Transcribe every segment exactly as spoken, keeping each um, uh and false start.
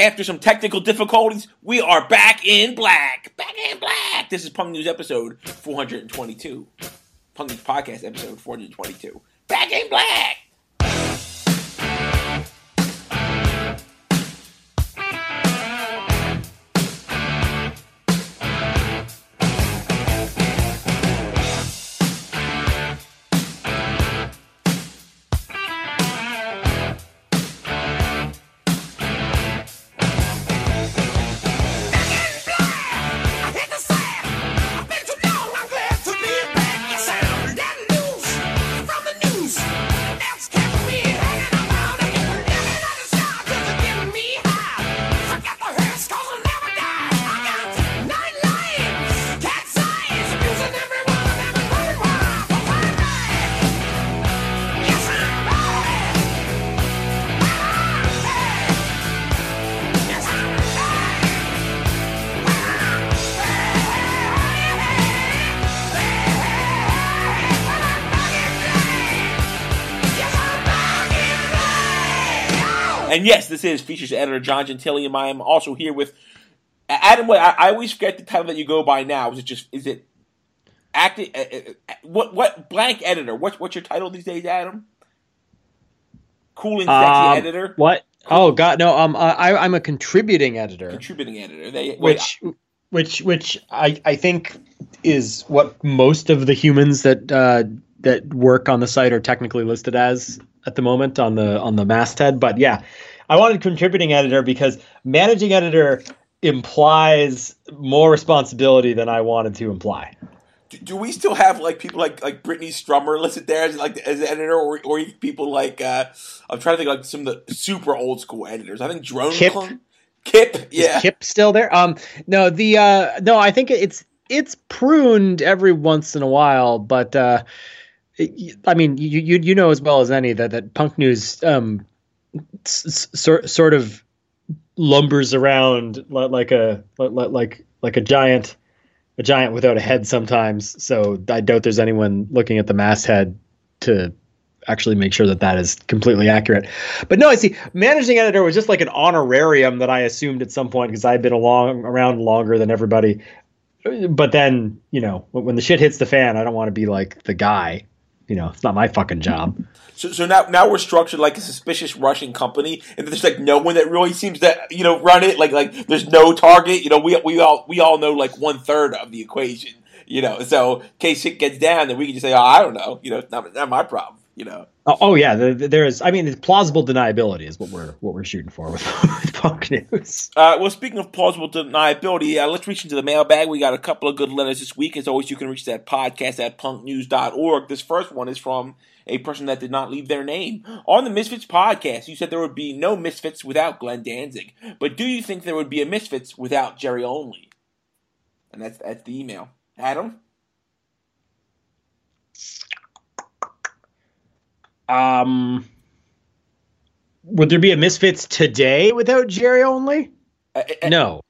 After some technical difficulties, we are back in black. Back in black. This is Punk News episode four twenty-two. Punk News podcast episode four twenty-two. Back in black. And yes, this is features editor John Gentilium. I am also here with Adam. Wait, I, I always forget the title that you go by now. Is it just is it acting? Uh, uh, what what blank editor? What's what's your title these days, Adam? Cool and sexy um, editor. What? Cool. Oh God, no. Um, I I'm a contributing editor. Contributing editor. They, which wait, which which I I think is what most of the humans that uh, that work on the site are technically listed as at the moment on the on the masthead. But yeah, I wanted contributing editor because managing editor implies more responsibility than I wanted to imply. Do, do we still have like people like like Brittany Strummer listed there as like as editor, or or people like uh, I'm trying to think like some of the super old school editors. I think Drone Kip, Clone, Kip, yeah, is Kip still there? Um, no, the uh, no, I think it's it's pruned every once in a while, but. Uh, I mean, you, you you know as well as any that, that Punk News um, s- sort sort of lumbers around like a like like a giant a giant without a head sometimes. So I doubt there's anyone looking at the masthead to actually make sure that that is completely accurate. But no, I see. Managing editor was just like an honorarium that I assumed at some point because I've been along around longer than everybody. But then, you know, when the shit hits the fan, I don't want to be like the guy. You know, it's not my fucking job. So, so now, now we're structured like a suspicious Russian company, and there's like no one that really seems to, you know, run it. Like, like there's no target. You know, we we all we all know like one third of the equation. You know, so in case shit gets down, then we can just say, oh, I don't know. You know, it's not, not my problem. You know. Oh, oh yeah, there, there is. I mean, plausible deniability is what we're what we're shooting for with, with Punk News. Uh, well, speaking of plausible deniability, uh, let's reach into the mailbag. We got a couple of good letters this week. As always, you can reach that podcast at punk news dot org. This first one is from a person that did not leave their name. On the Misfits podcast, you said there would be no Misfits without Glenn Danzig. But do you think there would be a Misfits without Jerry Only? And that's, that's the email. Adam? Um, would there be a Misfits today without Jerry Only? Uh, uh, no.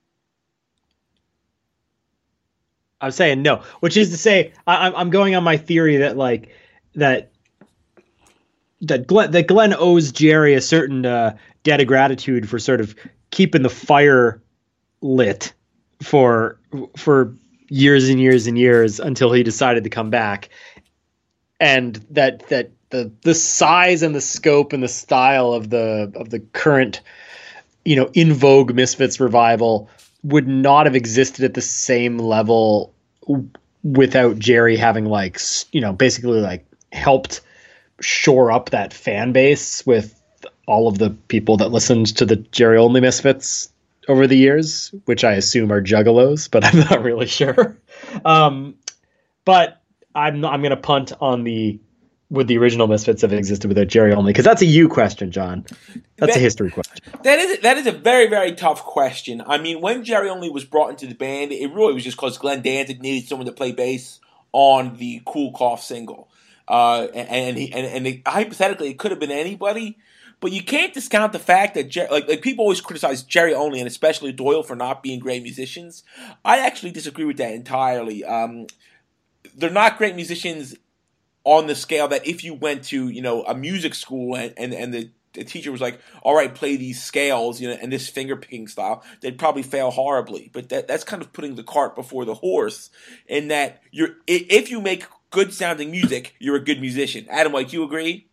I'm saying no, which is to say, I, I'm going on my theory that like that that Glenn, that Glenn owes Jerry a certain uh, debt of gratitude for sort of keeping the fire lit for for years and years and years until he decided to come back, and that that. The the size and the scope and the style of the of the current, you know, in vogue Misfits revival would not have existed at the same level w- without Jerry having like, you know, basically like helped shore up that fan base with all of the people that listened to the Jerry Only Misfits over the years, which I assume are juggalos, but I'm not really sure. Um, but I'm not, I'm going to punt on the would the original Misfits have existed without Jerry Only? Because that's a you question, John. That's that, a history question. That is that is a very, very tough question. I mean, when Jerry Only was brought into the band, it really was just because Glenn Danzig needed someone to play bass on the Cool Cough single. Uh, and and, he, and, and it, hypothetically, it could have been anybody. But you can't discount the fact that Jer- like like people always criticize Jerry Only and especially Doyle for not being great musicians. I actually disagree with that entirely. Um, they're not great musicians on the scale that if you went to, you know, a music school and, and, and the the teacher was like, all right, play these scales, you know, and this finger picking style, they'd probably fail horribly. But that that's kind of putting the cart before the horse, in that you're if you make good sounding music, you're a good musician. Adam, like, you agree?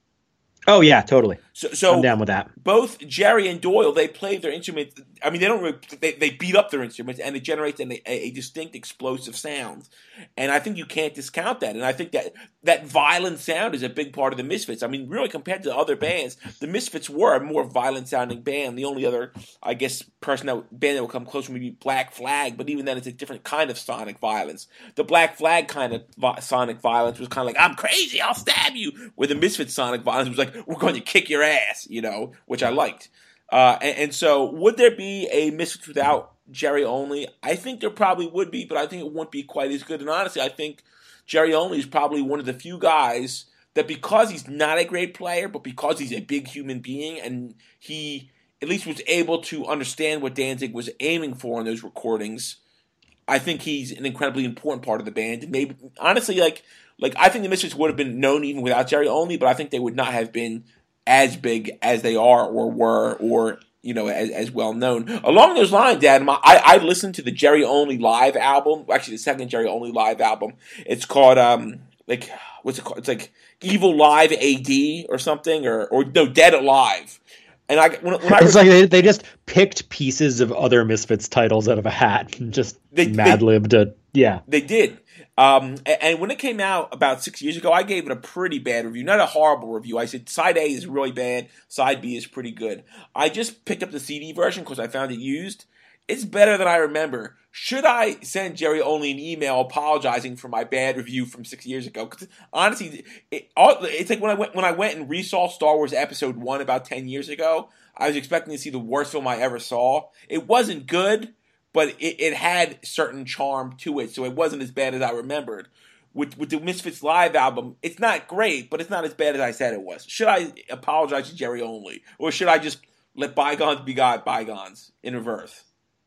Oh yeah, totally. So, so I'm down with that. Both Jerry and Doyle, they play their instruments. I mean, they don't really, they, they beat up their instruments, and it generates an, a, a distinct explosive sound. And I think you can't discount that. And I think that that violent sound is a big part of the Misfits. I mean, really, compared to other bands, the Misfits were a more violent sounding band. The only other, I guess, person that band that would come close would be Black Flag, but even then, it's a different kind of sonic violence. The Black Flag kind of vi- sonic violence was kind of like, I'm crazy, I'll stab you. Where the Misfits sonic violence was like, we're going to kick your ass, you know, which I liked. Uh, and, and so, would there be a Misfits without Jerry Only? I think there probably would be, but I think it wouldn't be quite as good. And honestly, I think Jerry Only is probably one of the few guys that, because he's not a great player, but because he's a big human being, and he at least was able to understand what Danzig was aiming for in those recordings, I think he's an incredibly important part of the band. And maybe, honestly, like, like I think the Misfits would have been known even without Jerry Only, but I think they would not have been as big as they are or were, or, you know, as, as well known. Along those lines, Adam, I, I listened to the Jerry Only live album, actually the second Jerry Only live album. It's called, um, like, what's it called? It's like Evil Live A D or something, or, or no, Dead Alive. And I, when, when I it's like they, they just picked pieces of other Misfits titles out of a hat and just mad-libbed it. Yeah. They did. Um, and, and when it came out about six years ago, I gave it a pretty bad review. Not a horrible review. I said side A is really bad, side B is pretty good. I just picked up the C D version because I found it used. It's better than I remember. Should I send Jerry Only an email apologizing for my bad review from six years ago? Because honestly, it, it's like when I went when I went and resaw Star Wars Episode One about ten years ago. I was expecting to see the worst film I ever saw. It wasn't good, but it, it had certain charm to it, so it wasn't as bad as I remembered. With with the Misfits live album, it's not great, but it's not as bad as I said it was. Should I apologize to Jerry Only, or should I just let bygones be bygones in reverse?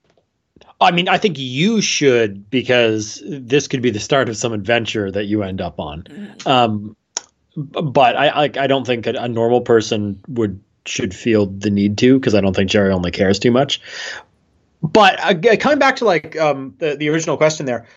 I mean, I think you should, because this could be the start of some adventure that you end up on. Mm. Um, but I, I, I don't think a, a normal person would should feel the need to, because I don't think Jerry Only cares too much. But uh, coming back to like um, the the original question there,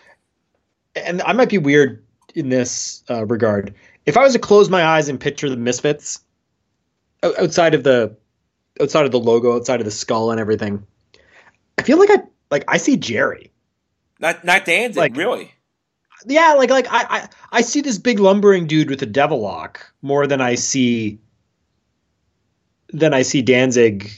and I might be weird in this uh, regard. If I was to close my eyes and picture the Misfits outside of the outside of the logo, outside of the skull and everything, I feel like I. Like, I see Jerry. Not not Danzig, like, really. Yeah, like like I, I I see this big lumbering dude with a devil lock more than I see than I see Danzig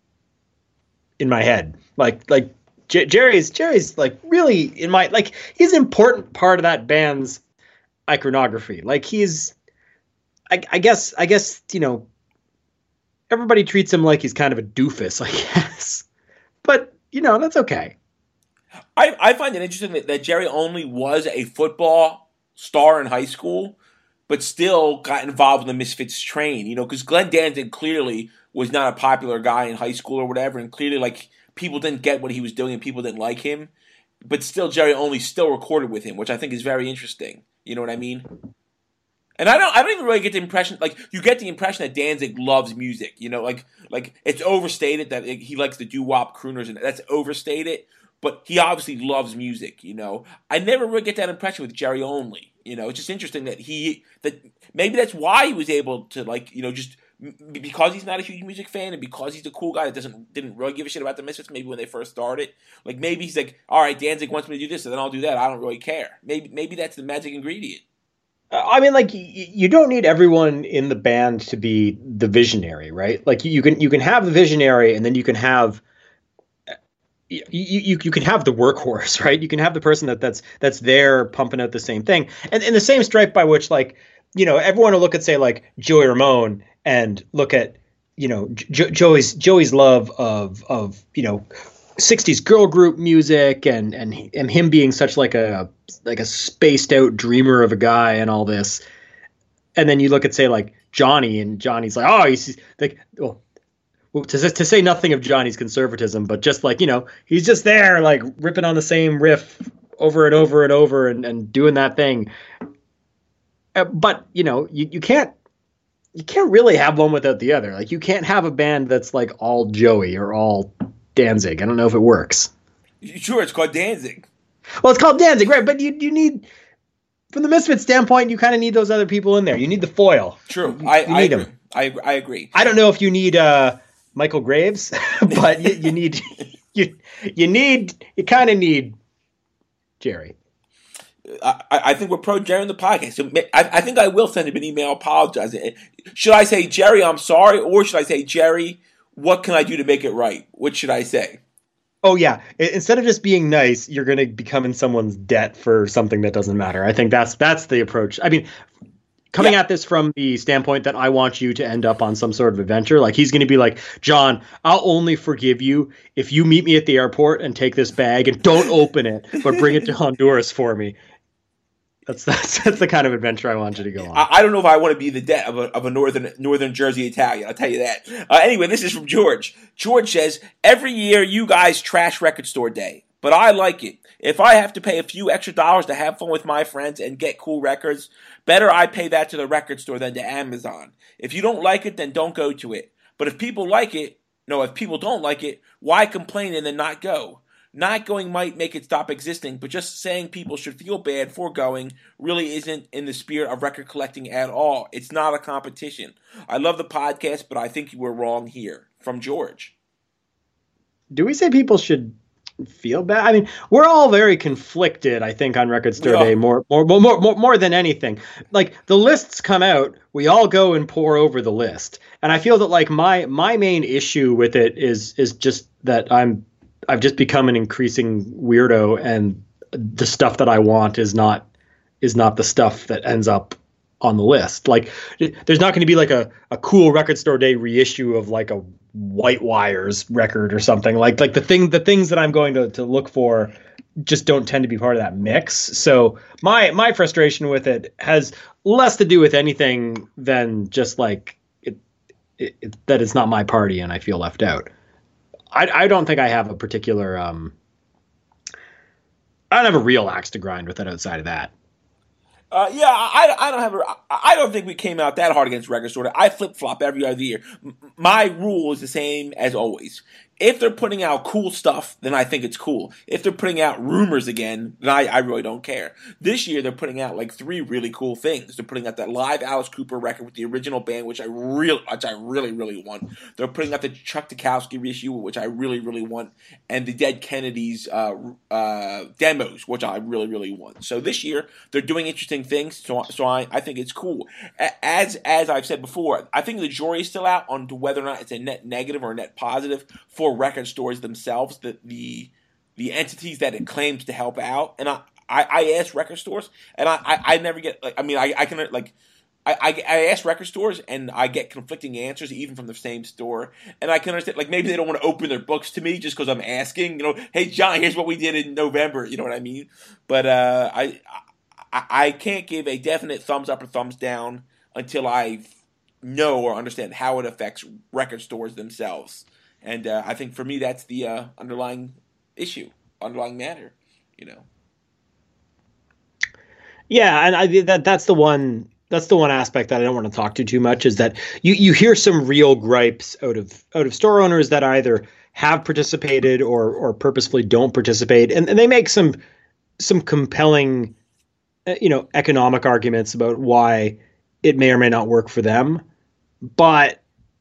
in my head. Like like J- Jerry's Jerry's like really in my like he's an important part of that band's iconography. Like he's I, I guess I guess, you know, everybody treats him like he's kind of a doofus, I guess. But you know, that's okay. I, I find it interesting that, that Jerry Only was a football star in high school, but still got involved in the Misfits train, you know, because Glenn Danzig clearly was not a popular guy in high school or whatever, and clearly, like, people didn't get what he was doing and people didn't like him, but still Jerry Only still recorded with him, which I think is very interesting. You know what I mean? And I don't I don't even really get the impression, like, you get the impression that Danzig loves music, you know, like, like it's overstated that he likes the doo-wop crooners, and that's overstated, but he obviously loves music, you know. I never really get that impression with Jerry Only, you know. It's just interesting that he, that maybe that's why he was able to, like, you know, just, because he's not a huge music fan and because he's a cool guy that doesn't didn't really give a shit about the Misfits maybe when they first started, like, maybe he's like, all right, Danzig wants me to do this, so then I'll do that, I don't really care. Maybe Maybe that's the magic ingredient. I mean, like, you don't need everyone in the band to be the visionary, right? Like, you can you can have the visionary, and then you can have you you, you can have the workhorse, right? You can have the person that that's that's there pumping out the same thing, and in the same stripe by which, like, you know, everyone will look at, say, like Joey Ramone and look at, you know, jo- Joey's Joey's love of of you know, sixties girl group music and and and him being such like a like a spaced out dreamer of a guy and all this, and then you look at, say, like Johnny, and Johnny's like, oh, he's like, well, well to to say nothing of Johnny's conservatism, but just like, you know, he's just there like ripping on the same riff over and over and over and, and doing that thing. Uh, but you know, you you can't you can't really have one without the other. Like you can't have a band that's like all Joey or all Danzig. I don't know if it works. Sure, it's called Danzig. Well, it's called Danzig, right? But you you need, from the Misfits standpoint, you kind of need those other people in there. You need the foil. True, you, I, you I need agree. them. I I agree. I don't know if you need uh, Michael Graves, but you, you need you you need you kind of need Jerry. I, I think we're pro Jerry on the podcast. So I, I think I will send him an email apologizing. Should I say, Jerry, I'm sorry, or should I say, Jerry, what can I do to make it right? What should I say? Oh, yeah. Instead of just being nice, you're going to become in someone's debt for something that doesn't matter. I think that's that's the approach. I mean, coming yeah. at this from the standpoint that I want you to end up on some sort of adventure, like he's going to be like, John, I'll only forgive you if you meet me at the airport and take this bag and don't open it, but bring it to Honduras for me. That's, that's that's the kind of adventure I want you to go on. I, I don't know if I want to be the debt of a, of a northern northern Jersey Italian. I'll tell you that. Uh, anyway, this is from George. George says, every year you guys trash Record Store Day, but I like it. If I have to pay a few extra dollars to have fun with my friends and get cool records, better I pay that to the record store than to Amazon. If you don't like it, then don't go to it. But if people like it, no, if people don't like it, why complain and then not go? Not going might make it stop existing, but just saying people should feel bad for going really isn't in the spirit of record collecting at all. It's not a competition. I love the podcast, but I think you were wrong here. From George. Do we say people should feel bad? I mean, we're all very conflicted, I think, on Record Store Day, more, more, more, more, more than anything. Like, the lists come out, we all go and pour over the list. And I feel that, like, my my main issue with it is is just that I'm I've just become an increasing weirdo, and the stuff that I want is not is not the stuff that ends up on the list. Like, there's not going to be like a, a cool Record Store Day reissue of like a White Wires record or something. Like like the thing the things that I'm going to, to look for just don't tend to be part of that mix. So my my frustration with it has less to do with anything than just like it, it, it that it's not my party and I feel left out. I, I don't think I have a particular, um, I don't have a real axe to grind with it outside of that. Uh, yeah, I, I don't have a, I don't think we came out that hard against Record Store Day. I flip flop every other year. My rule is the same as always. If they're putting out cool stuff, then I think it's cool. If they're putting out rumors again, then I, I really don't care. This year, they're putting out like three really cool things. They're putting out that live Alice Cooper record with the original band, which I really, which I really, really want. They're putting out the Chuck Dukowski reissue, which I really, really want, and the Dead Kennedys uh, uh, demos, which I really, really want. So this year, they're doing interesting things. So, so I, I think it's cool. As as I've said before, I think the jury is still out on to whether or not it's a net negative or a net positive for record stores themselves, the the the entities that it claims to help out. And I, I, I ask record stores, and I, I, I never get like I mean I, I can like I, I I ask record stores and I get conflicting answers even from the same store, and I can understand like maybe they don't want to open their books to me just because I'm asking, you know, hey John, here's what we did in November, you know what I mean? But uh, I, I I can't give a definite thumbs up or thumbs down until I know or understand how it affects record stores themselves. And uh, I think for me, that's the uh, underlying issue, underlying matter, you know. Yeah, and I that that's the one that's the one aspect that I don't want to talk to too much is that you, you hear some real gripes out of out of store owners that either have participated or or purposefully don't participate, and, and they make some some compelling, you know, economic arguments about why it may or may not work for them, but.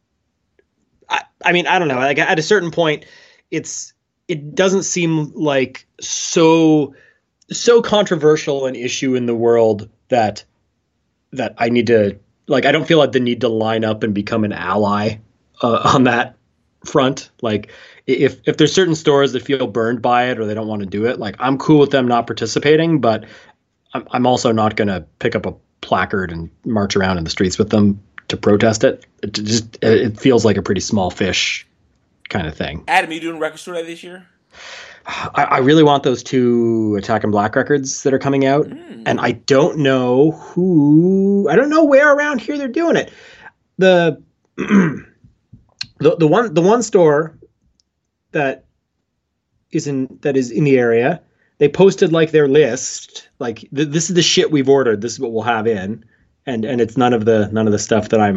I mean, I don't know. Like at a certain point, it's it doesn't seem like so so controversial an issue in the world that that I need to like. I don't feel like the need to line up and become an ally uh, on that front. Like if if there's certain stores that feel burned by it or they don't want to do it, like I'm cool with them not participating, but I'm I'm also not going to pick up a placard and march around in the streets with them to protest it. It just it feels like a pretty small fish kind of thing. Adam, are you doing Record Store Day this year? I, I really want those two Attack and Black records that are coming out, mm. and I don't know who. I don't know where around here they're doing it. The the the one the one store that is in that is in the area. They posted like their list, like th- this is the shit we've ordered. This is what we'll have in. And and it's none of the none of the stuff that I'm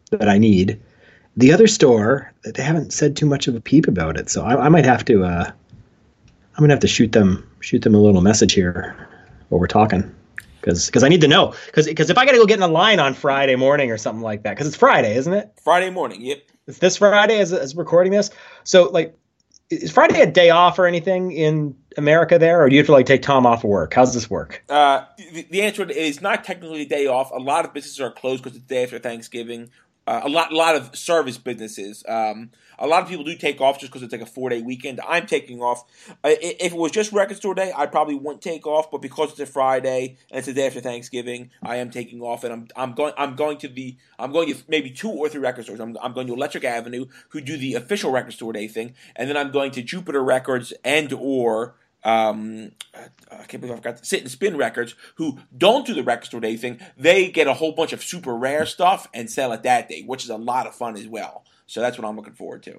that I need. The other store, they haven't said too much of a peep about it, so I, I might have to. Uh, I'm gonna have to shoot them shoot them a little message here while we're talking, because because I need to know, because because if I gotta go get in a line on Friday morning or something like that, because it's Friday, isn't it? Friday morning. Yep. It's this Friday as as recording this. So like, is Friday a day off or anything in America there, or do you have to like take Tom off of work? How's this work? Uh, the, the answer is not technically a day off. A lot of businesses are closed because it's the day after Thanksgiving. Uh, a lot, a lot of service businesses. Um, a lot of people do take off just because it's like a four-day weekend. I'm taking off. Uh, if it was just Record Store Day, I probably wouldn't take off. But because it's a Friday and it's the day after Thanksgiving, I am taking off, and I'm I'm going I'm going to the I'm going to maybe two or three record stores. I'm I'm going to Electric Avenue, who do the official Record Store Day thing, and then I'm going to Jupiter Records and or. Um, I can't believe I forgot to Sit and Spin Records, who don't do the Record Store Day thing. They get a whole bunch of super rare stuff and sell it that day, which is a lot of fun as well. So that's what I'm looking forward to.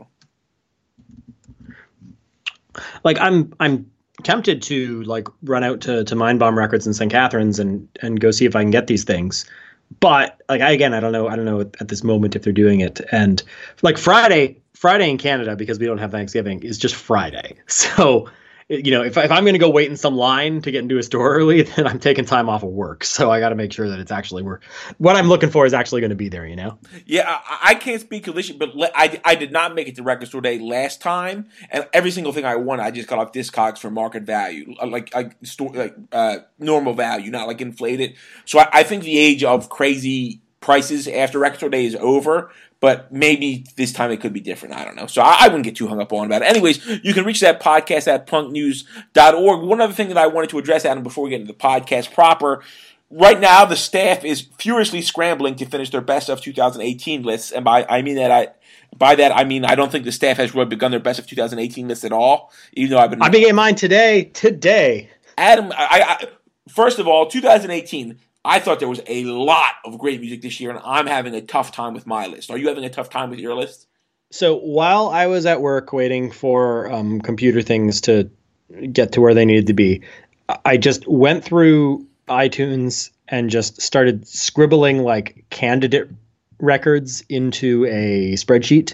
Like I'm, I'm tempted to like run out to to Mindbomb Records in Saint Catharines and and go see if I can get these things. But like I again, I don't know. I don't know at this moment if they're doing it. And like Friday, Friday in Canada, because we don't have Thanksgiving, is just Friday. So. You know, if, if I'm going to go wait in some line to get into a store early, then I'm taking time off of work. So I got to make sure that it's actually work. What I'm looking for is actually going to be there, you know? Yeah, I, I can't speak to this, but le- I, I did not make it to Record Store Day last time. And every single thing I won, I just got off Discogs for market value, like like, store, like uh, normal value, not like inflated. So I, I think the age of crazy prices after Record Store Day is over. But maybe this time it could be different. I don't know. So I, I wouldn't get too hung up on about it. Anyways, you can reach that podcast at punk news dot org. One other thing that I wanted to address, Adam, before we get into the podcast proper. Right now, the staff is furiously scrambling to finish their best of two thousand eighteen lists. And by I mean that I by that I mean I don't think the staff has really begun their best of two thousand eighteen list at all. Even though I've been I began mine today. Today. Adam, I, I first of all, two thousand eighteen. I thought there was a lot of great music this year, and I'm having a tough time with my list. Are you having a tough time with your list? So while I was at work waiting for um, computer things to get to where they needed to be, I just went through iTunes and just started scribbling like candidate records into a spreadsheet.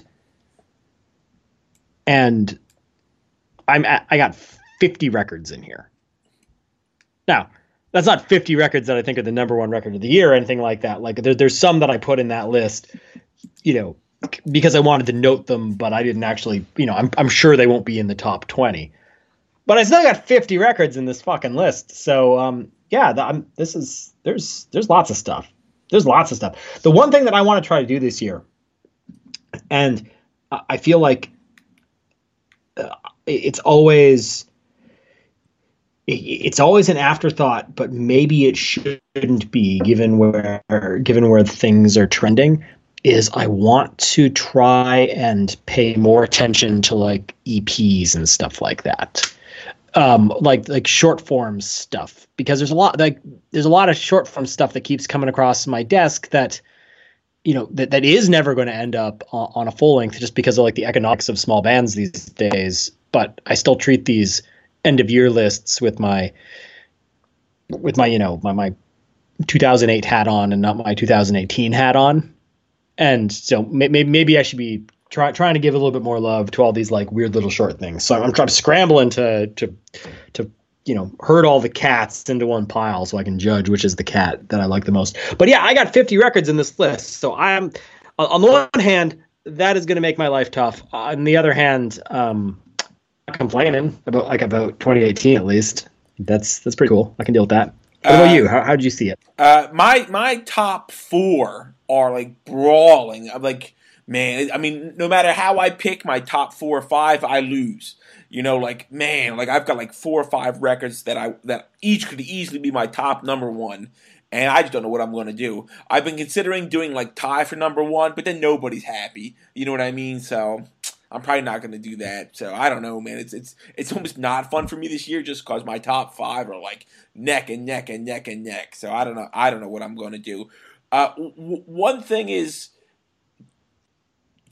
And I'm at, I got fifty records in here. Now, that's not fifty records that I think are the number one record of the year or anything like that. Like there, there's some that I put in that list, you know, because I wanted to note them, but I didn't actually, you know, I'm I'm sure they won't be in the top twenty. But I still got fifty records in this fucking list. So um, yeah, the, I'm, this is there's there's lots of stuff. There's lots of stuff. The one thing that I want to try to do this year, and I feel like uh, it's always. It's always an afterthought, but maybe it shouldn't be given where given where things are trending. Is I want to try and pay more attention to like E Ps and stuff like that, um, like like short form stuff, because there's a lot like there's a lot of short form stuff that keeps coming across my desk that you know that, that is never going to end up on, on a full length just because of like the economics of small bands these days. But I still treat these end of year lists with my with my you know my my two thousand eight hat on and not my two thousand eighteen hat on, and so maybe maybe I should be try, trying to give a little bit more love to all these like weird little short things. So I'm trying to scrambling to to to you know herd all the cats into one pile so I can judge which is the cat that I like the most. But yeah, I got fifty records in this list, so I'm on the one hand that is going to make my life tough. On the other hand, um, complaining about like about twenty eighteen at least. That's that's pretty cool. I can deal with that. What about uh, you? How how did you see it? Uh, my my top four are like brawling. I'm like, man. I mean, no matter how I pick my top four or five, I lose. You know, like man, like I've got like four or five records that I that each could easily be my top number one. And I just don't know what I'm going to do. I've been considering doing like tie for number one, but then nobody's happy. You know what I mean? So I'm probably not going to do that. So I don't know, man. It's it's it's almost not fun for me this year just because my top five are like neck and neck and neck and neck. So I don't know. I don't know what I'm going to do. Uh, w- one thing is, to,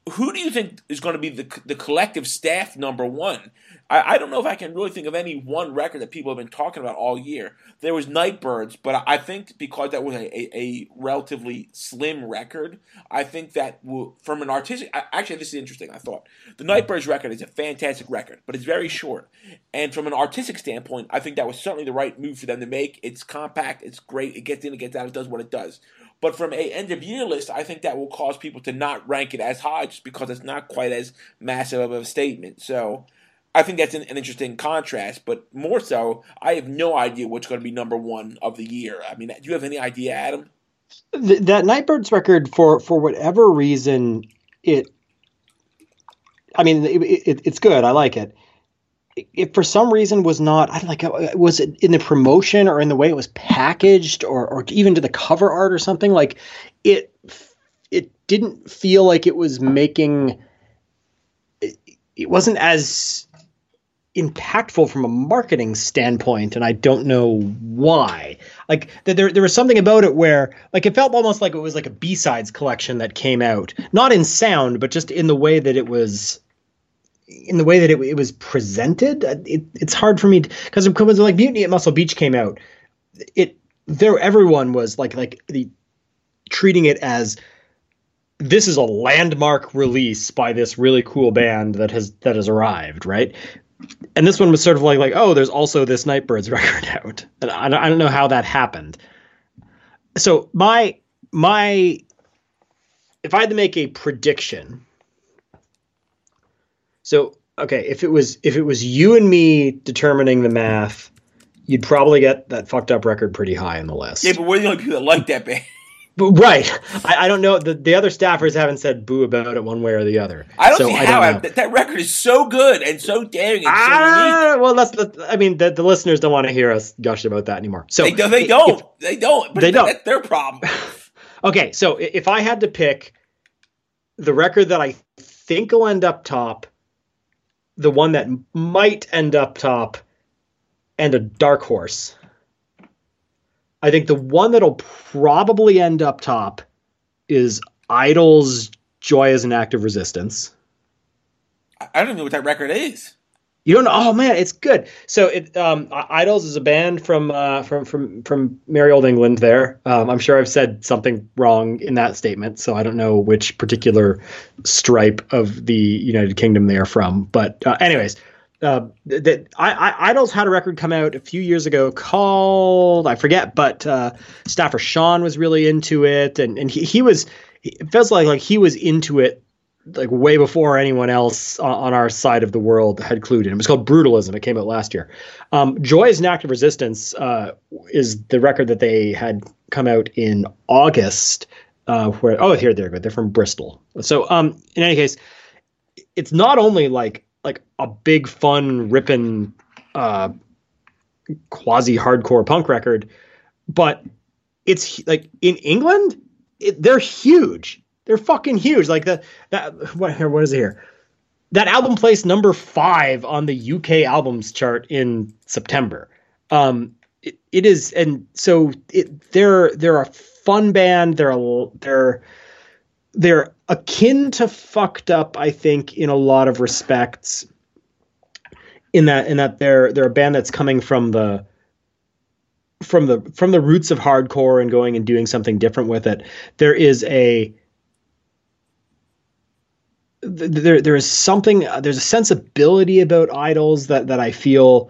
who do you think is going to be the the collective staff number one? I, I don't know if I can really think of any one record that people have been talking about all year. There was Nightbirds, but I think because that was a, a, a relatively slim record, I think that will, from an artistic... Actually, this is interesting, I thought. The Nightbirds record is a fantastic record, but it's very short. And from an artistic standpoint, I think that was certainly the right move for them to make. It's compact, it's great, it gets in, it gets out, it does what it does. But from a end-of-year list, I think that will cause people to not rank it as high just because it's not quite as massive of a statement. So... I think that's an, an interesting contrast, but more so, I have no idea what's going to be number one of the year. I mean, do you have any idea, Adam? The, that Nightbirds record, for for whatever reason, it. I mean, it, it, it's good. I like it. It for some reason was not. I like. Was it in the promotion or in the way it was packaged, or or even to the cover art or something? Like it. It didn't feel like it was making. It, it wasn't as impactful from a marketing standpoint, and I don't know why. Like there, there was something about it where, like, it felt almost like it was like a B-sides collection that came out, not in sound, but just in the way that it was, in the way that it, it was presented. It, it's hard for me because because like Mutiny at Muscle Beach came out, it there everyone was like like the treating it as this is a landmark release by this really cool band that has that has arrived, right? And this one was sort of like, like, oh, there's also this Nightbirds record out. And I don't, I don't know how that happened. So my, my, if I had to make a prediction. So, okay, if it was, if it was you and me determining the math, you'd probably get that Fucked Up record pretty high on the list. Yeah, but we're the only people that like that band. But, right. I, I don't know. The, the other staffers haven't said boo about it one way or the other. I don't so see I how. don't I, that record is so good and so daring and so ah, unique. Well, that's the, I mean, the, the listeners don't want to hear us gush about that anymore. So They, do, they don't. If, they don't. But they don't. That's their problem. Okay, so if I had to pick the record that I think will end up top, the one that might end up top, and a dark horse, I think the one that'll probably end up top is Idles' Joy as an Act of Resistance. I don't even know what that record is. You don't know? Oh man, it's good. So it um, Idles is a band from uh, from from from merry old England. There, um, I'm sure I've said something wrong in that statement, so I don't know which particular stripe of the United Kingdom they are from. But uh, anyways, uh, that I, I, Idles had a record come out a few years ago called I forget, but uh, Staffer Sean was really into it, and and he he was. It feels like like he was into it like way before anyone else on, on our side of the world had clued in. It was called Brutalism. It came out last year. Um, Joy as an Act of Resistance uh, is the record that they had come out in August. Uh, where oh here they're good. They're from Bristol. So um, in any case, it's not only like like a big fun ripping uh, quasi hardcore punk record, but it's like in England it, they're huge. They're fucking huge. Like the that what what is it here? That album placed number five on the U K albums chart in September. Um, it, it is, and so it, they're they're a fun band. They're a, they're they're akin to Fucked Up, I think, in a lot of respects. In that in that they're they're a band that's coming from the from the from the roots of hardcore and going and doing something different with it. There is a There, there is something. There's a sensibility about Idles that that I feel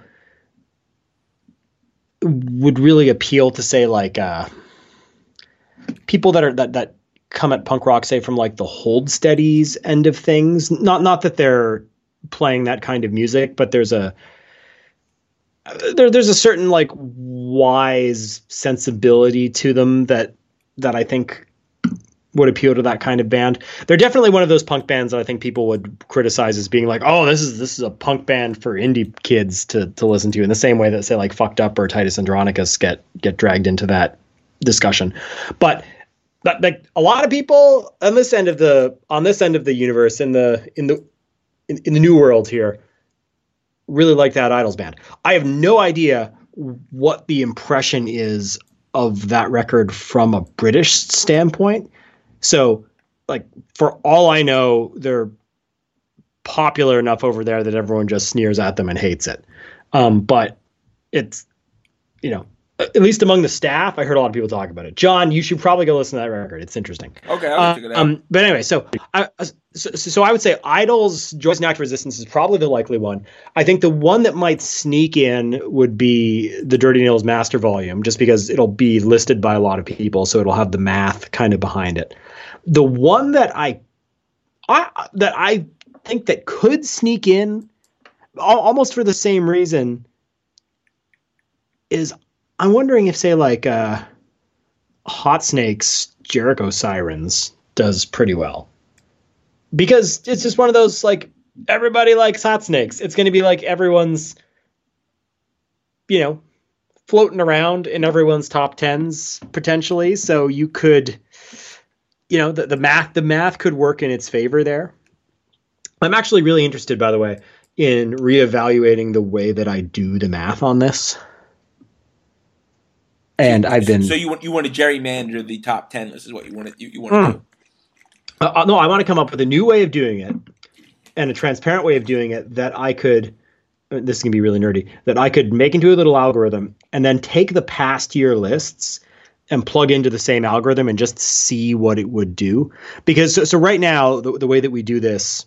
would really appeal to, say, like uh, people that are that that come at punk rock, say, from like the Hold Steadies end of things. Not not that they're playing that kind of music, but there's a there there's a certain like wise sensibility to them that that I think would appeal to that kind of band. They're definitely one of those punk bands that I think people would criticize as being like, oh, this is this is a punk band for indie kids to to listen to, in the same way that, say, like Fucked Up or Titus Andronicus get get dragged into that discussion. But but like a lot of people on this end of the on this end of the universe, in the in the in, in the new world here, really like that Idles band. I have no idea what the impression is of that record from a British standpoint. So like for all I know, they're popular enough over there that everyone just sneers at them and hates it. Um, but it's, you know, at least among the staff, I heard a lot of people talk about it. John, you should probably go listen to that record. It's interesting. Okay, I'll check it out. Um, but anyway, so I, so, so I would say Idol's Joyce and Act of Resistance is probably the likely one. I think the one that might sneak in would be the Dirty Nails Master Volume, just because it'll be listed by a lot of people, so it'll have the math kind of behind it. The one that I, I that I think that could sneak in, almost for the same reason, is I'm wondering if, say, like uh, Hot Snake's Jericho Sirens does pretty well. Because it's just one of those, like, everybody likes Hot Snakes. It's going to be like everyone's, you know, floating around in everyone's top tens, potentially. So you could, you know, the, the math, the math could work in its favor there. I'm actually really interested, by the way, in reevaluating the way that I do the math on this. And I've been so you want you want to gerrymander the top ten list is what you want to you, you want to mm. do. Uh, no, I want to come up with a new way of doing it and a transparent way of doing it that I could. This is gonna be really nerdy. That I could make into a little algorithm and then take the past year lists and plug into the same algorithm and just see what it would do. Because so, so right now the, the way that we do this,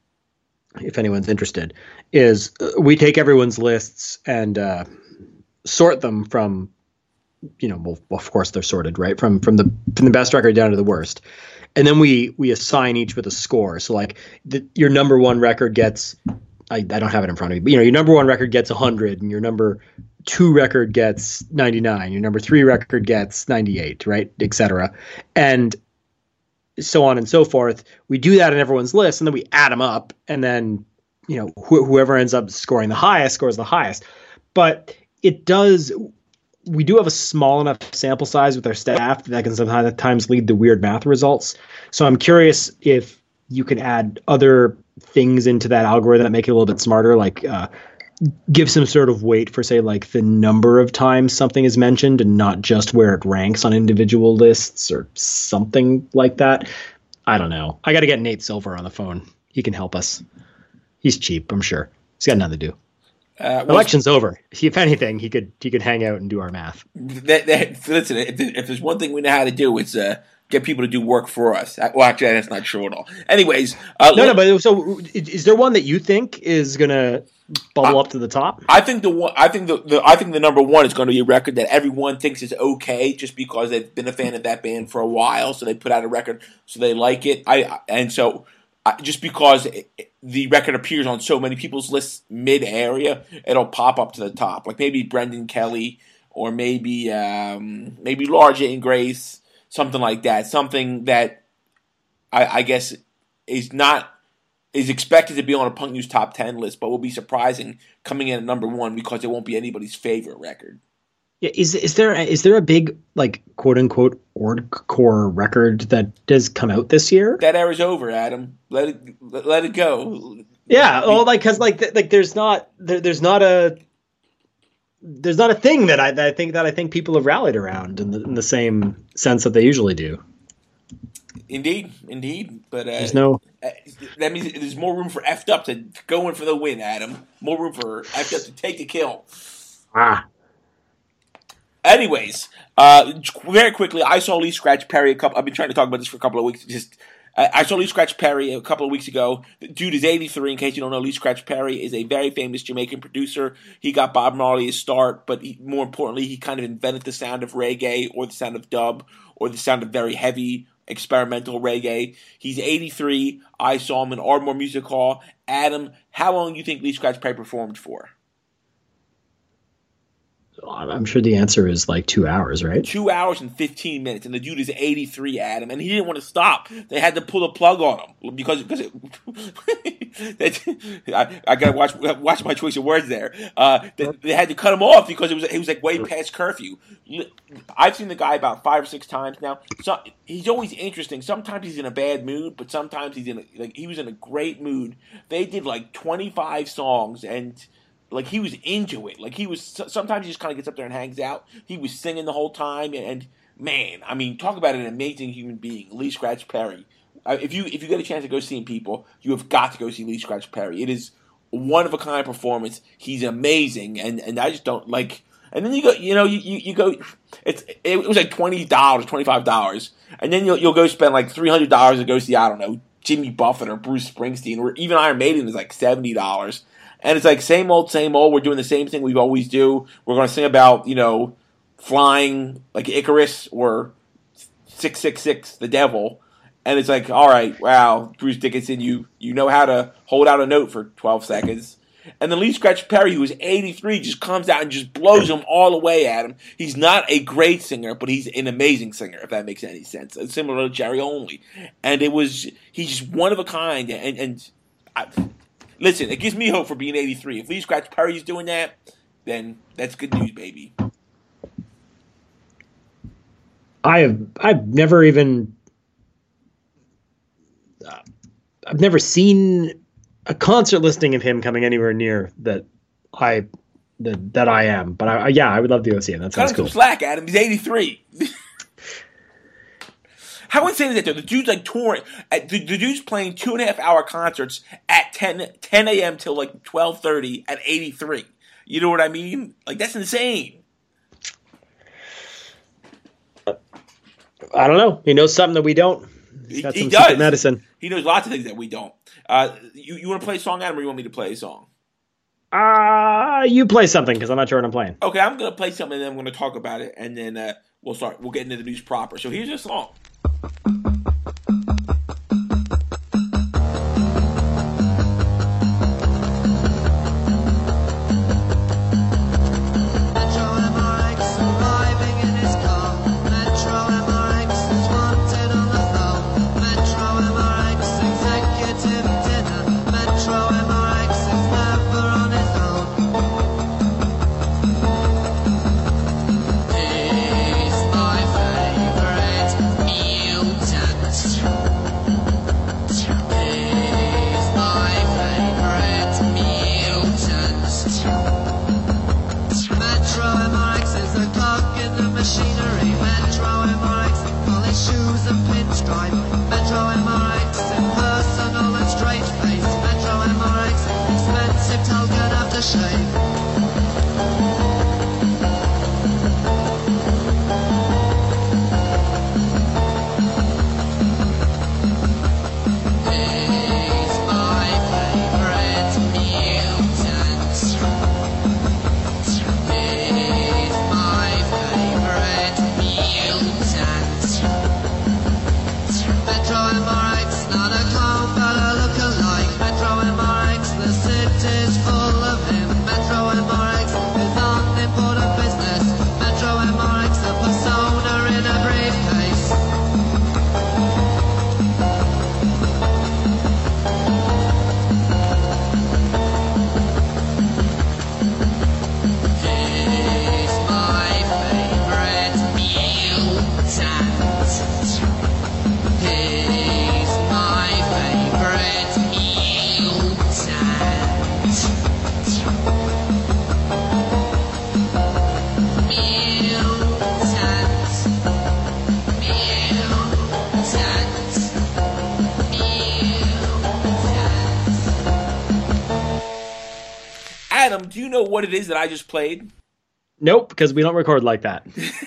if anyone's interested, is we take everyone's lists and uh, sort them from. You know, well, of course they're sorted, right? From from the from the best record down to the worst, and then we we assign each with a score. So like the, your number one record gets, I, I don't have it in front of me, but you know your number one record gets one hundred, and your number two record gets ninety-nine, your number three record gets ninety-eight, right, et cetera, and so on and so forth. We do that in everyone's list, and then we add them up, and then you know wh- whoever ends up scoring the highest scores the highest. But it does. We do have a small enough sample size with our staff that can sometimes lead to weird math results. So I'm curious if you can add other things into that algorithm that make it a little bit smarter, like uh, give some sort of weight for, say, like the number of times something is mentioned and not just where it ranks on individual lists or something like that. I don't know. I got to get Nate Silver on the phone. He can help us. He's cheap, I'm sure. He's got nothing to do. Uh, well, Election's over. If anything, he could he could hang out and do our math. That, that, listen, if, if there's one thing we know how to do, it's uh, get people to do work for us. Well, actually, that's not true at all. Anyways, uh, no, no. But so, is there one that you think is gonna bubble uh, up to the top? I think the one. I think the, the I think the number one is going to be a record that everyone thinks is okay, just because they've been a fan of that band for a while, so they put out a record, so they like it. I and so. Just because the record appears on so many people's lists mid-area, it'll pop up to the top. Like maybe Brendan Kelly or maybe um, maybe Laura Jane Grace, something like that. Something that I, I guess is not is expected to be on a Punk News Top ten list, but will be surprising coming in at number one because it won't be anybody's favorite record. Yeah, is is there a, is there a big like quote unquote ordcore record that does come out this year? That era's over, Adam. Let it let it go. Yeah, well, like because like like there's not there, there's not a there's not a thing that I that I think that I think people have rallied around in the in the same sense that they usually do. Indeed, indeed, but uh, there's no. Uh, that means there's more room for effed up to go in for the win, Adam. More room for effed up to take the kill. Ah. Anyways, uh, very quickly, I saw Lee Scratch Perry a couple. I've been trying to talk about this for a couple of weeks. Just, uh, I saw Lee Scratch Perry a couple of weeks ago. The dude is eighty-three. In case you don't know, Lee Scratch Perry is a very famous Jamaican producer. He got Bob Marley his start, but he, more importantly, he kind of invented the sound of reggae, or the sound of dub, or the sound of very heavy experimental reggae. He's eighty-three. I saw him in Ardmore Music Hall. Adam, how long do you think Lee Scratch Perry performed for? I'm sure the answer is like two hours, right? Two hours and fifteen minutes, and the dude is eighty-three, Adam, and he didn't want to stop. They had to pull the plug on him because because it, I, I gotta watch watch my choice of words there. Uh, they, they had to cut him off because it was it was like way past curfew. I've seen the guy about five or six times now. So he's always interesting. Sometimes he's in a bad mood, but sometimes he's in a, like he was in a great mood. They did like twenty-five songs and. Like, he was into it. Like, he was, sometimes he just kind of gets up there and hangs out. He was singing the whole time. And, man, I mean, talk about an amazing human being. Lee Scratch Perry. Uh, if you if you get a chance to go see him, people, you have got to go see Lee Scratch Perry. It is a one of a kind performance. He's amazing, and, and I just don't like. And then you go, you know, you, you, you go. It's it was like twenty dollars, twenty five dollars, and then you'll you'll go spend like three hundred dollars to go see, I don't know, Jimmy Buffett or Bruce Springsteen, or even Iron Maiden is like seventy dollars. And it's like same old, same old. We're doing the same thing we always do. We're going to sing about, you know, flying like Icarus or six six six, the devil. And it's like, all right, wow, Bruce Dickinson, you you know how to hold out a note for twelve seconds. And then Lee Scratch Perry, who is eighty-three, just comes out and just blows them all away at him. He's not a great singer, but he's an amazing singer, if that makes any sense. It's similar to Jerry Only. And it was, he's just one of a kind. And, and I, listen, it gives me hope for being eighty-three. If Lee Scratch Perry's doing that, then that's good news, baby. I have, I've never even... I've never seen a concert listing of him coming anywhere near that I that, that I am. But I, I, yeah, I would love to go see him. That sounds Cut him cool. some slack, Adam. He's eighty-three. How insane is that, though? The dude's like touring. The, the dude's playing two and a half hour concerts at ten a.m. till like twelve thirty at eighty-three. You know what I mean? Like, that's insane. I don't know. He knows something that we don't. He's got he, some he secret does. medicine. He knows lots of things that we don't. Uh, you you want to play a song, Adam, or you want me to play a song? Uh, you play something, because I'm not sure what I'm playing. Okay, I'm going to play something, and then I'm going to talk about it, and then uh, we'll start. We'll get into the news proper. So here's your song. Adam, do you know what it is that I just played? Nope, because we don't record like that.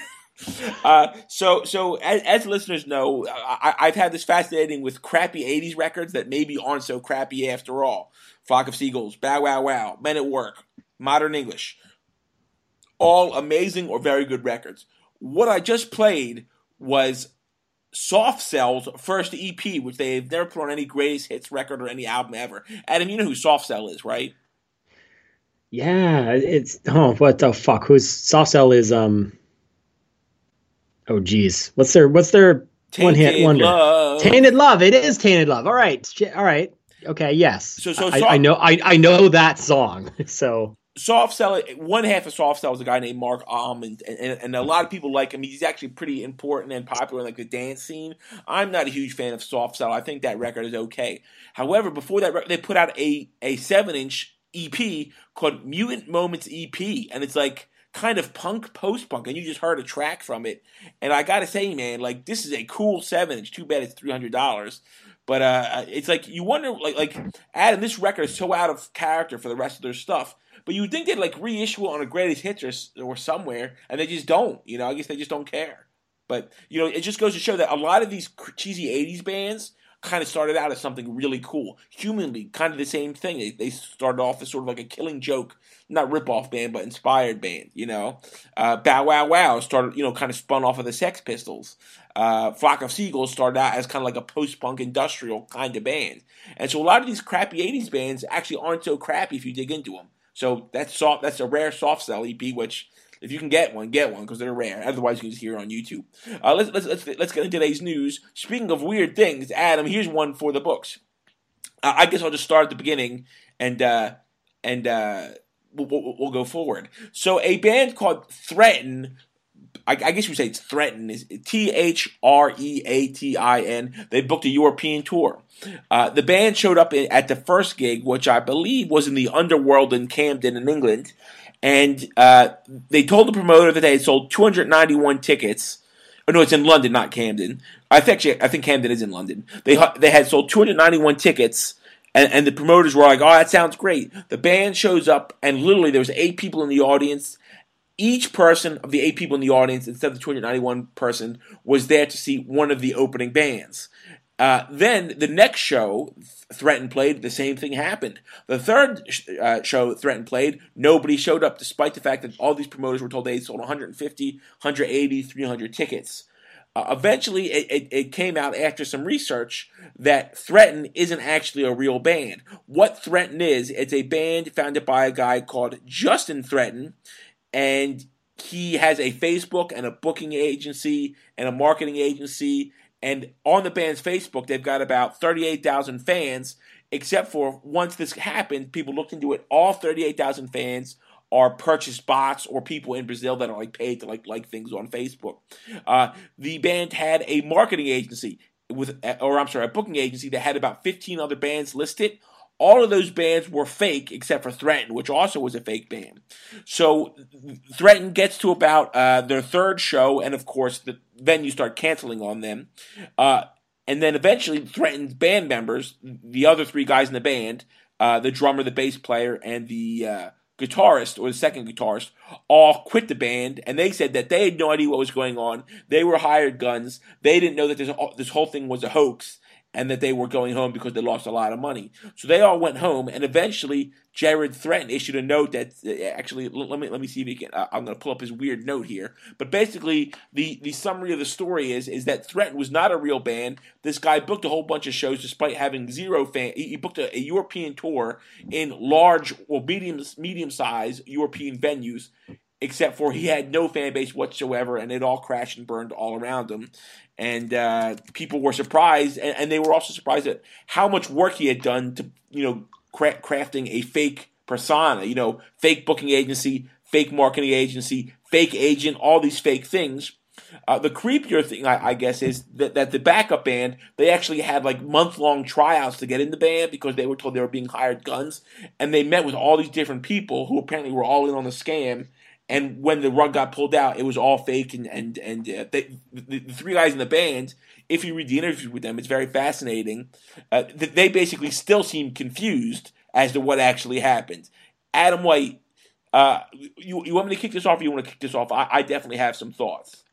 uh, so, so as, as listeners know, I, I've had this fascinating with crappy eighties records that maybe aren't so crappy after all. Flock of Seagulls, Bow Wow Wow, Men at Work, Modern English. All amazing or very good records. What I just played was Soft Cell's first E P, which they've never put on any greatest hits record or any album ever. Adam, you know who Soft Cell is, right? Yeah, it's oh what the fuck? Who's Soft Cell is um oh geez. What's their what's their Tainted one hit wonder? Love. Tainted Love. It is Tainted Love. All right. All right. Okay, yes. So so I, Soft- I know I, I know that song. So Soft Cell, one half of Soft Cell is a guy named Mark Almond, and, and, and a lot of people like him. He's actually pretty important and popular in like the dance scene. I'm not a huge fan of Soft Cell. I think that record is okay. However, before that record, they put out a a seven inch E P called Mutant Moments E P, and it's like kind of punk, post-punk, and you just heard a track from it. And I gotta say, man, like, this is a cool seven. It's too bad it's three hundred dollars. But uh, it's like, you wonder, like, like Adam, this record is so out of character for the rest of their stuff. But you would think they'd, like, reissue it on a greatest hits or, or somewhere, and they just don't. You know, I guess they just don't care. But, you know, it just goes to show that a lot of these cheesy eighties bands kind of started out as something really cool. Humanly, kind of the same thing. They, they started off as sort of like a Killing Joke, not rip-off band, but inspired band, you know. Uh, Bow Wow Wow started, you know, kind of spun off of the Sex Pistols. Uh, Flock of Seagulls started out as kind of like a post-punk industrial kind of band. And so a lot of these crappy eighties bands actually aren't so crappy if you dig into them. So that's soft, that's a rare soft sell E P, which if you can get one, get one because they're rare. Otherwise, you can just hear it on YouTube. Uh, let's, let's let's let's get into today's news. Speaking of weird things, Adam, here's one for the books. Uh, I guess I'll just start at the beginning and uh, and uh, we'll, we'll, we'll go forward. So a band called Threatin, I, I guess you say it's Threatin, is T H R E A T I N. They booked a European tour. Uh, the band showed up at the first gig, which I believe was in the Underworld in Camden in England. And uh, they told the promoter that they had sold two hundred ninety-one tickets. Oh, no, it's in London, not Camden. I think I think Camden is in London. They they had sold two hundred ninety-one tickets, and, and the promoters were like, "Oh, that sounds great." The band shows up, and literally there was eight people in the audience. Each person of the eight people in the audience, instead of the two hundred ninety-one person, was there to see one of the opening bands. Uh, then the next show, Threatin played, the same thing happened. The third uh, show Threatin played, nobody showed up, despite the fact that all these promoters were told they sold one hundred fifty, one hundred eighty, three hundred tickets. Uh, eventually, it, it, it came out after some research that Threatin isn't actually a real band. What Threatin is, it's a band founded by a guy called Justin Threatin, and he has a Facebook and a booking agency and a marketing agency. And on the band's Facebook, they've got about thirty-eight thousand fans, except for once this happened, people looked into it, all thirty-eight thousand fans are purchased bots or people in Brazil that are like paid to like like things on Facebook. Uh, the band had a marketing agency, with, or I'm sorry, a booking agency that had about fifteen other bands listed. All of those bands were fake except for Threatin, which also was a fake band. So Threatin gets to about uh, their third show, and of course the venues start canceling on them. Uh, and then eventually Threatin's band members, the other three guys in the band, uh, the drummer, the bass player, and the uh, guitarist, or the second guitarist, all quit the band, and they said that they had no idea what was going on. They were hired guns. They didn't know that this, this whole thing was a hoax, and that they were going home because they lost a lot of money. So they all went home, and eventually Jared Threatin issued a note that actually let me let me see if you can. Uh, I'm going to pull up his weird note here, but basically the, the summary of the story is is that Threatin was not a real band. This guy booked a whole bunch of shows despite having zero fan. He, he booked a, a European tour in large or medium medium size European venues, except for he had no fan base whatsoever, and it all crashed and burned all around him. And uh, people were surprised, and, and they were also surprised at how much work he had done to, you know, cra- crafting a fake persona, you know, fake booking agency, fake marketing agency, fake agent, all these fake things. Uh, the creepier thing, I, I guess, is that, that the backup band, they actually had like month-long tryouts to get in the band because they were told they were being hired guns, and they met with all these different people who apparently were all in on the scam. And when the rug got pulled out, it was all fake. And and and uh, they, the, the three guys in the band, if you read the interviews with them, it's very fascinating. Uh, they basically still seem confused as to what actually happened. Adam White, uh, you you want me to kick this off? Or you want to kick this off? I, I definitely have some thoughts.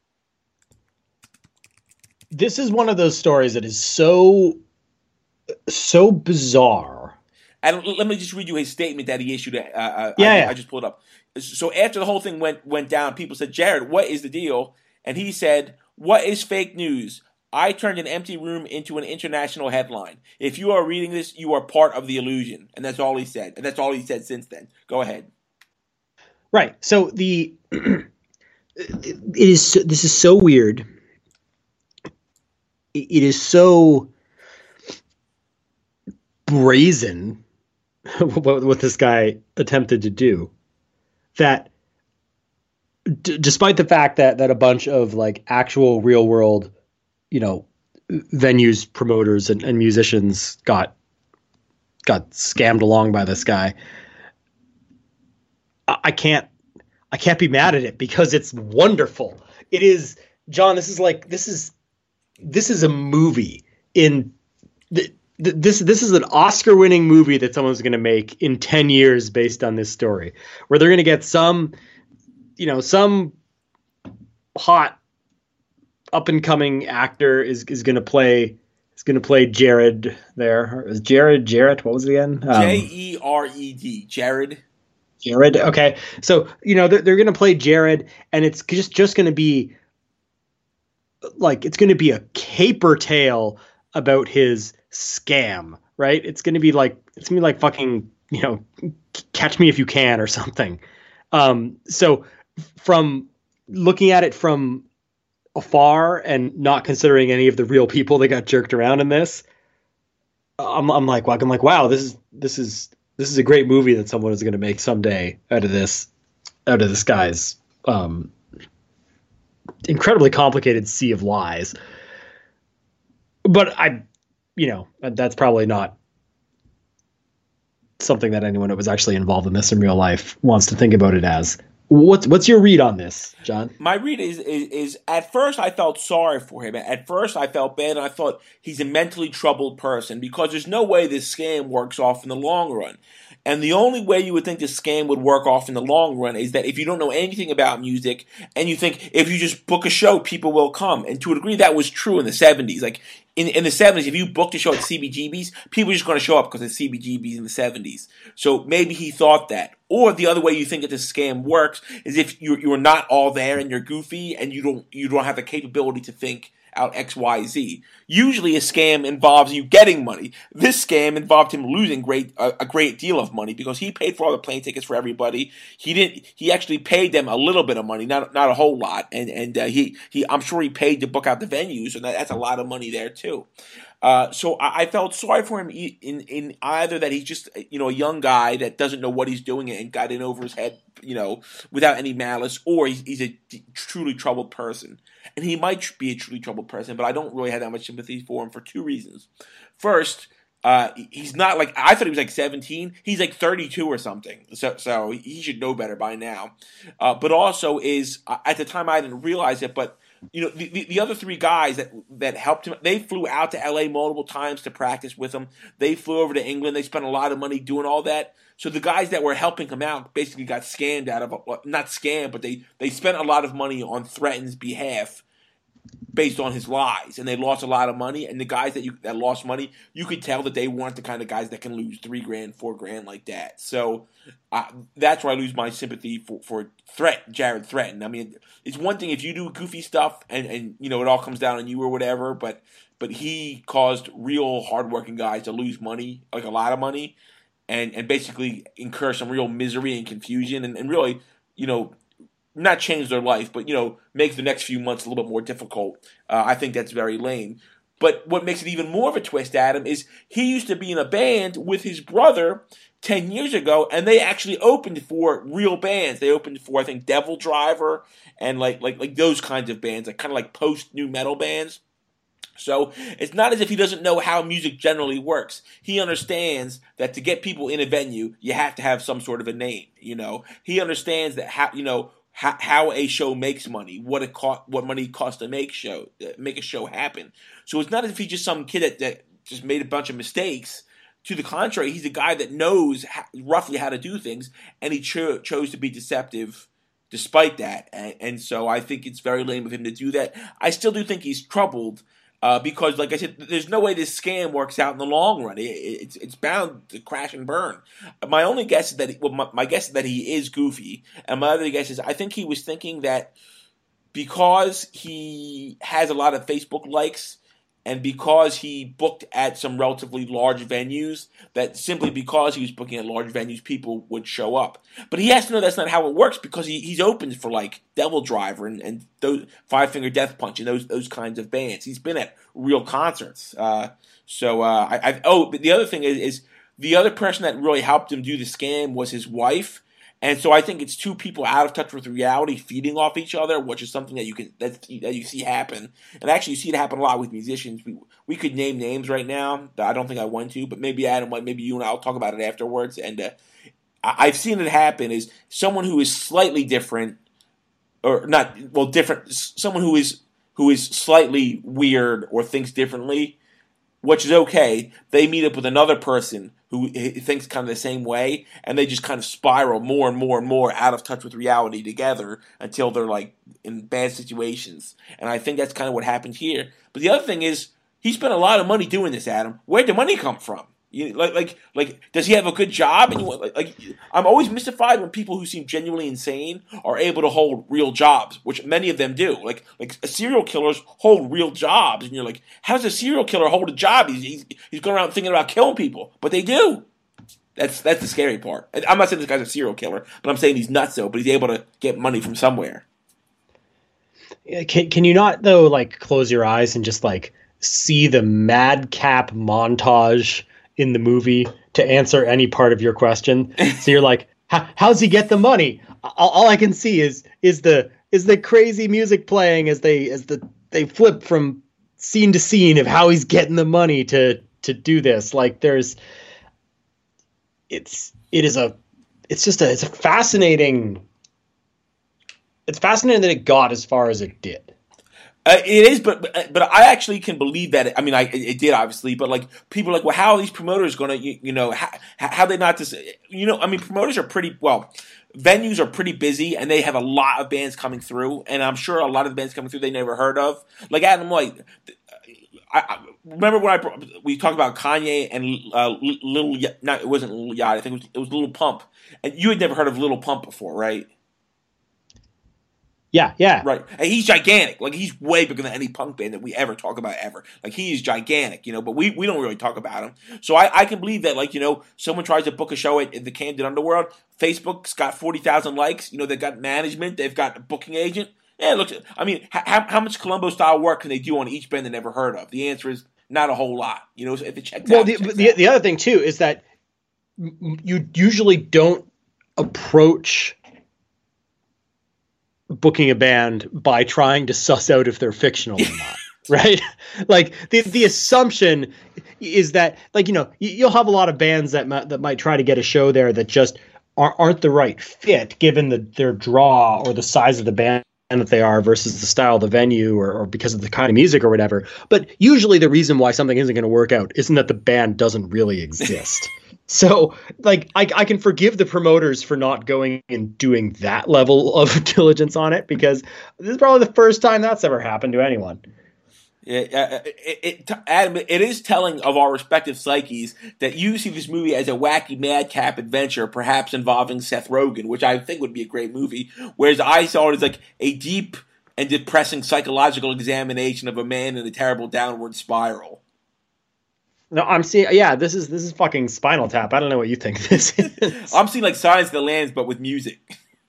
This is one of those stories that is so so bizarre. And let me just read you his statement that he issued. Uh, uh, yeah, I, yeah. I just pulled up. So after the whole thing went went down, people said, "Jared, what is the deal?" And he said, "What is fake news? I turned an empty room into an international headline. If you are reading this, you are part of the illusion." And that's all he said. And that's all he said since then. Go ahead. Right. So the it is this is so weird. It is so brazen what, what this guy attempted to do, that d- despite the fact that that a bunch of like actual real world, you know, venues, promoters, and, and musicians got got scammed along by this guy, I, I can't I can't be mad at it because it's wonderful. It is, John. This is like this is this is a movie in th- th- this this is an Oscar-winning movie that someone's going to make in ten years based on this story, where they're going to get some, you know, some hot up and coming actor is is going to play is going to play Jared there. Is Jared Jarrett? What was it again? Um, J E R E D. Jared. Jared. Okay. So, you know, they're, they're going to play Jared, and it's just, just going to be like, it's going to be a caper tale about his scam, right? It's going to be like, it's going to be like fucking, you know, Catch Me If You Can or something. Um, so from looking at it from afar and not considering any of the real people that got jerked around in this, I'm, I'm like, I'm like, wow, this is, this is, This is a great movie that someone is going to make someday out of this, out of this guy's um, incredibly complicated sea of lies. But I, you know, that's probably not something that anyone that was actually involved in this in real life wants to think about it as. What's what's your read on this, John? My read is, is is at first I felt sorry for him. At first I felt bad, and I thought he's a mentally troubled person because there's no way this scam works off in the long run. And the only way you would think this scam would work off in the long run is that if you don't know anything about music and you think if you just book a show, people will come. And to a degree, that was true in the seventies. Like in, in the seventies, if you booked a show at C B G B's, people were just going to show up because it's C B G B's in the seventies. So maybe he thought that. Or the other way you think that this scam works is if you're, you're not all there and you're goofy and you don't you don't have the capability to think out X, Y, Z. Usually a scam involves you getting money. This scam involved him losing great a, a great deal of money because he paid for all the plane tickets for everybody. He didn't. He actually paid them a little bit of money, not not a whole lot. And and uh, he he I'm sure he paid to book out the venues, and that, that's a lot of money there too. Uh, so I, I felt sorry for him in in either that he's just you know a young guy that doesn't know what he's doing and got in over his head you know without any malice, or he's, he's a truly troubled person. And he might be a truly troubled person, but I don't really have that much sympathy for him for two reasons. First, uh, he's not like I thought he was like seventeen. He's like thirty-two or something. So, so he should know better by now. Uh, but also is uh, at the time I didn't realize it, but you know the, the, the other three guys that that helped him. They flew out to L A multiple times to practice with him. They flew over to England. They spent a lot of money doing all that. So the guys that were helping him out basically got scammed out of well, not scammed, but they they spent a lot of money on Threaten's behalf. Based on his lies, and they lost a lot of money. And the guys that you that lost money, you could tell that they weren't the kind of guys that can lose three grand, four grand like that. So uh, that's where I lose my sympathy for for Threat, Jared Threaten. I mean, it's one thing if you do goofy stuff and and you know it all comes down on you or whatever, but but he caused real hardworking guys to lose money, like a lot of money, and and basically incur some real misery and confusion, and, and really, you know. Not change their life, but, you know, make the next few months a little bit more difficult. Uh, I think that's very lame. But what makes it even more of a twist, Adam, is he used to be in a band with his brother ten years ago, and they actually opened for real bands. They opened for, I think, Devil Driver and like like like those kinds of bands, like kind of like post-new metal bands. So it's not as if he doesn't know how music generally works. He understands that to get people in a venue, you have to have some sort of a name, you know. He understands that, how, you know, How, how a show makes money, what it cost, what money it costs to make show, make a show happen. So it's not as if he's just some kid that, that just made a bunch of mistakes. To the contrary, he's a guy that knows how, roughly how to do things, and he cho- chose to be deceptive despite that. And, and so I think it's very lame of him to do that. I still do think he's troubled. Uh, because, like I said, there's no way this scam works out in the long run. It, it, it's it's bound to crash and burn. My only guess is that, he, well, my, my guess is that he is goofy, and my other guess is I think he was thinking that because he has a lot of Facebook likes, and because he booked at some relatively large venues, that simply because he was booking at large venues, people would show up. But he has to know that's not how it works because he, he's opened for like Devil Driver and, and those Five Finger Death Punch and those those kinds of bands. He's been at real concerts. Uh, so uh, I, I oh, but the other thing is, is the other person that really helped him do the scam was his wife. And so I think it's two people out of touch with reality feeding off each other, which is something that you can that, that you see happen. And actually, you see it happen a lot with musicians. We we could name names right now. I don't think I want to, but maybe Adam, maybe you and I'll talk about it afterwards. And uh, I- I've seen it happen is someone who is slightly different, or not well different, someone who is who is slightly weird or thinks differently, which is okay. They meet up with another person who thinks kind of the same way, and they just kind of spiral more and more and more out of touch with reality together until they're like in bad situations. And I think that's kind of what happened here. But the other thing is, he spent a lot of money doing this, Adam. Where'd the money come from? You, like, like, like, does he have a good job? And you, like, like, I'm always mystified when people who seem genuinely insane are able to hold real jobs, which many of them do. Like, like serial killers hold real jobs, and you're like, how does a serial killer hold a job? He's he's, he's going around thinking about killing people, but they do. That's that's the scary part. I'm not saying this guy's a serial killer, but I'm saying he's nuts though. But he's able to get money from somewhere. Can can you not though, like, close your eyes and just like see the madcap montage in the movie to answer any part of your question? So you're like, how's he get the money? All, all I can see is is the is the crazy music playing as they as the they flip from scene to scene of how he's getting the money to to do this. Like, there's it's it is a it's just a it's a fascinating it's fascinating that it got as far as it did. Uh, it is, but, but but I actually can believe that. It, I mean, I it did obviously, but like people are like, well, how are these promoters going to, you, you know, how, how they not just, you know, I mean, promoters are pretty well, venues are pretty busy, and they have a lot of bands coming through, and I'm sure a lot of the bands coming through they never heard of. Like Adam, like, I, I remember when I we talked about Kanye and uh, Little, not it wasn't Little Yacht, I think it was, it was Little Pump, and you had never heard of Little Pump before, right? Yeah, yeah. Right. And he's gigantic. Like, he's way bigger than any punk band that we ever talk about ever. Like, he is gigantic, you know, but we, we don't really talk about him. So I, I can believe that, like, you know, someone tries to book a show at, at the Camden Underworld. Facebook's got forty thousand likes. You know, they've got management. They've got a booking agent. Yeah, look, I mean, how, how much Columbo-style work can they do on each band they never heard of? The answer is not a whole lot. You know, if it checks well, out. Well, the, the, the other thing, too, is that you usually don't approach booking a band by trying to suss out if they're fictional or not, right? Like, the the assumption is that, like, you know, you'll have a lot of bands that might, that might try to get a show there that just aren't, aren't the right fit given the, their draw or the size of the band that they are versus the style of the venue, or, or because of the kind of music or whatever. But usually the reason why something isn't going to work out isn't that the band doesn't really exist. So, like, I, I can forgive the promoters for not going and doing that level of diligence on it, because this is probably the first time that's ever happened to anyone. Yeah, it, it, Adam, it is telling of our respective psyches that you see this movie as a wacky madcap adventure, perhaps involving Seth Rogen, which I think would be a great movie, whereas I saw it as like a deep and depressing psychological examination of a man in a terrible downward spiral. No, I'm seeing. Yeah, this is this is fucking Spinal Tap. I don't know what you think this is. I'm seeing like Silence of the Lambs, but with music.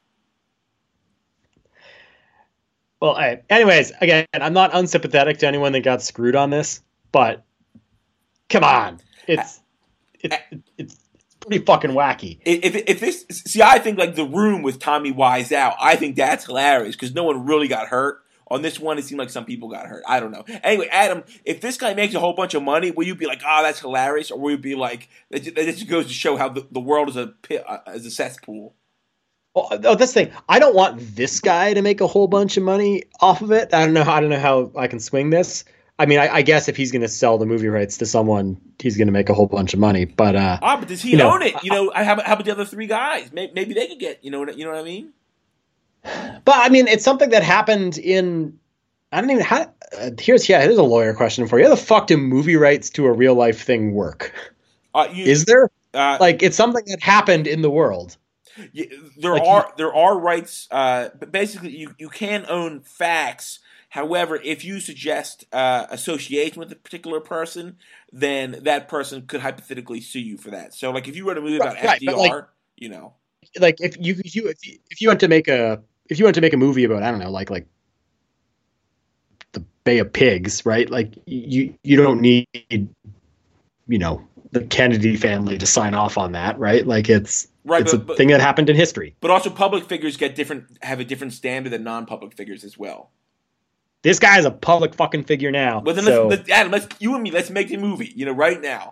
Well, right. Anyways, again, I'm not unsympathetic to anyone that got screwed on this, but come on, it's it's it's pretty fucking wacky. If if this, see, I think like The Room with Tommy Wiseau, I think that's hilarious because no one really got hurt. On this one, it seemed like some people got hurt. I don't know. Anyway, Adam, if this guy makes a whole bunch of money, will you be like, "Oh, that's hilarious," or will you be like, "That just goes to show how the, the world is a pit, uh, is a cesspool"? Well, oh, that's the thing. I don't want this guy to make a whole bunch of money off of it. I don't know. I don't know how I can swing this. I mean, I, I guess if he's going to sell the movie rights to someone, he's going to make a whole bunch of money. But uh, ah, but does he you own know, it? You know, how about, how about the other three guys? Maybe, maybe they could get. You know, you know what I mean? But I mean, it's something that happened in. I don't even how. Uh, here's yeah. Here's a lawyer question for you. How the fuck do movie rights to a real life thing work? Uh, you, Is there uh, like it's something that happened in the world? Yeah, there like are you, there are rights, uh, but basically you, you can own facts. However, if you suggest uh, association with a particular person, then that person could hypothetically sue you for that. So, like if you wrote a movie about right, F D R, like, you know, like if you if you if you if you went to make a if you went to make a movie about I don't know like like the Bay of Pigs, right? Like you you don't need you know the Kennedy family to sign off on that, right? Like it's right, it's but, a but, thing that happened in history. But also, public figures get different have a different standard than non-public figures as well. This guy is a public fucking figure now. But then so. let's, let's Adam, let's you and me, let's make a movie, you know, right now. No,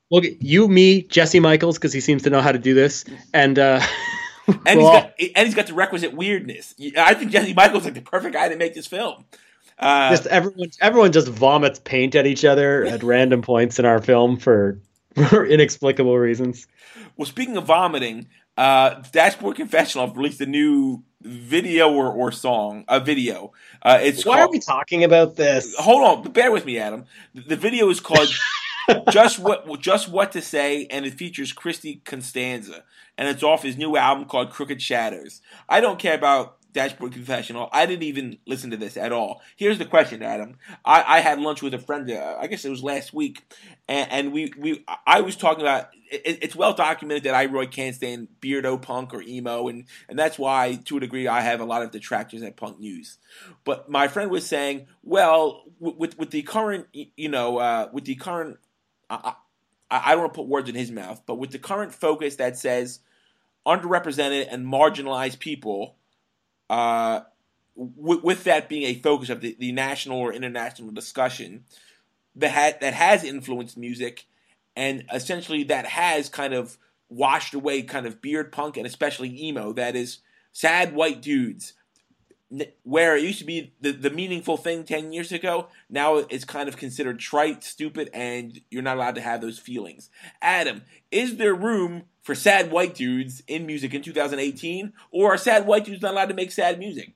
Look, you, me, Jesse Michaels, because he seems to know how to do this, and uh, and he's got and he's got the requisite weirdness. I think Jesse Michaels is like the perfect guy to make this film. Uh, just everyone, everyone just vomits paint at each other at random points in our film for, for inexplicable reasons. Well, speaking of vomiting, uh, Dashboard Confessional released a new video or, or song, a video. Uh, it's Why called, are we talking about this? Hold on, bear with me, Adam. The video is called "Just What Just What to Say," and it features Christy Constanza, and it's off his new album called Crooked Shadows. I don't care about Dashboard Confessional. I didn't even listen to this at all. Here's the question, Adam. I, I had lunch with a friend. Uh, I guess it was last week, and, and we we I was talking about. It, it's well documented that I really can't stand beardo punk or emo, and and that's why, to a degree, I have a lot of detractors at Punk News. But my friend was saying, well, with with the current, you know, uh, with the current, I, I, I don't want to put words in his mouth, but with the current focus that says underrepresented and marginalized people. Uh, with, with that being a focus of the, the national or international discussion that ha- that has influenced music, and essentially that has kind of washed away kind of beard punk and especially emo, that is sad white dudes, where it used to be the, the meaningful thing ten years ago, now it's kind of considered trite, stupid, and you're not allowed to have those feelings. Adam, is there room for sad white dudes in music in two thousand eighteen, or are sad white dudes not allowed to make sad music?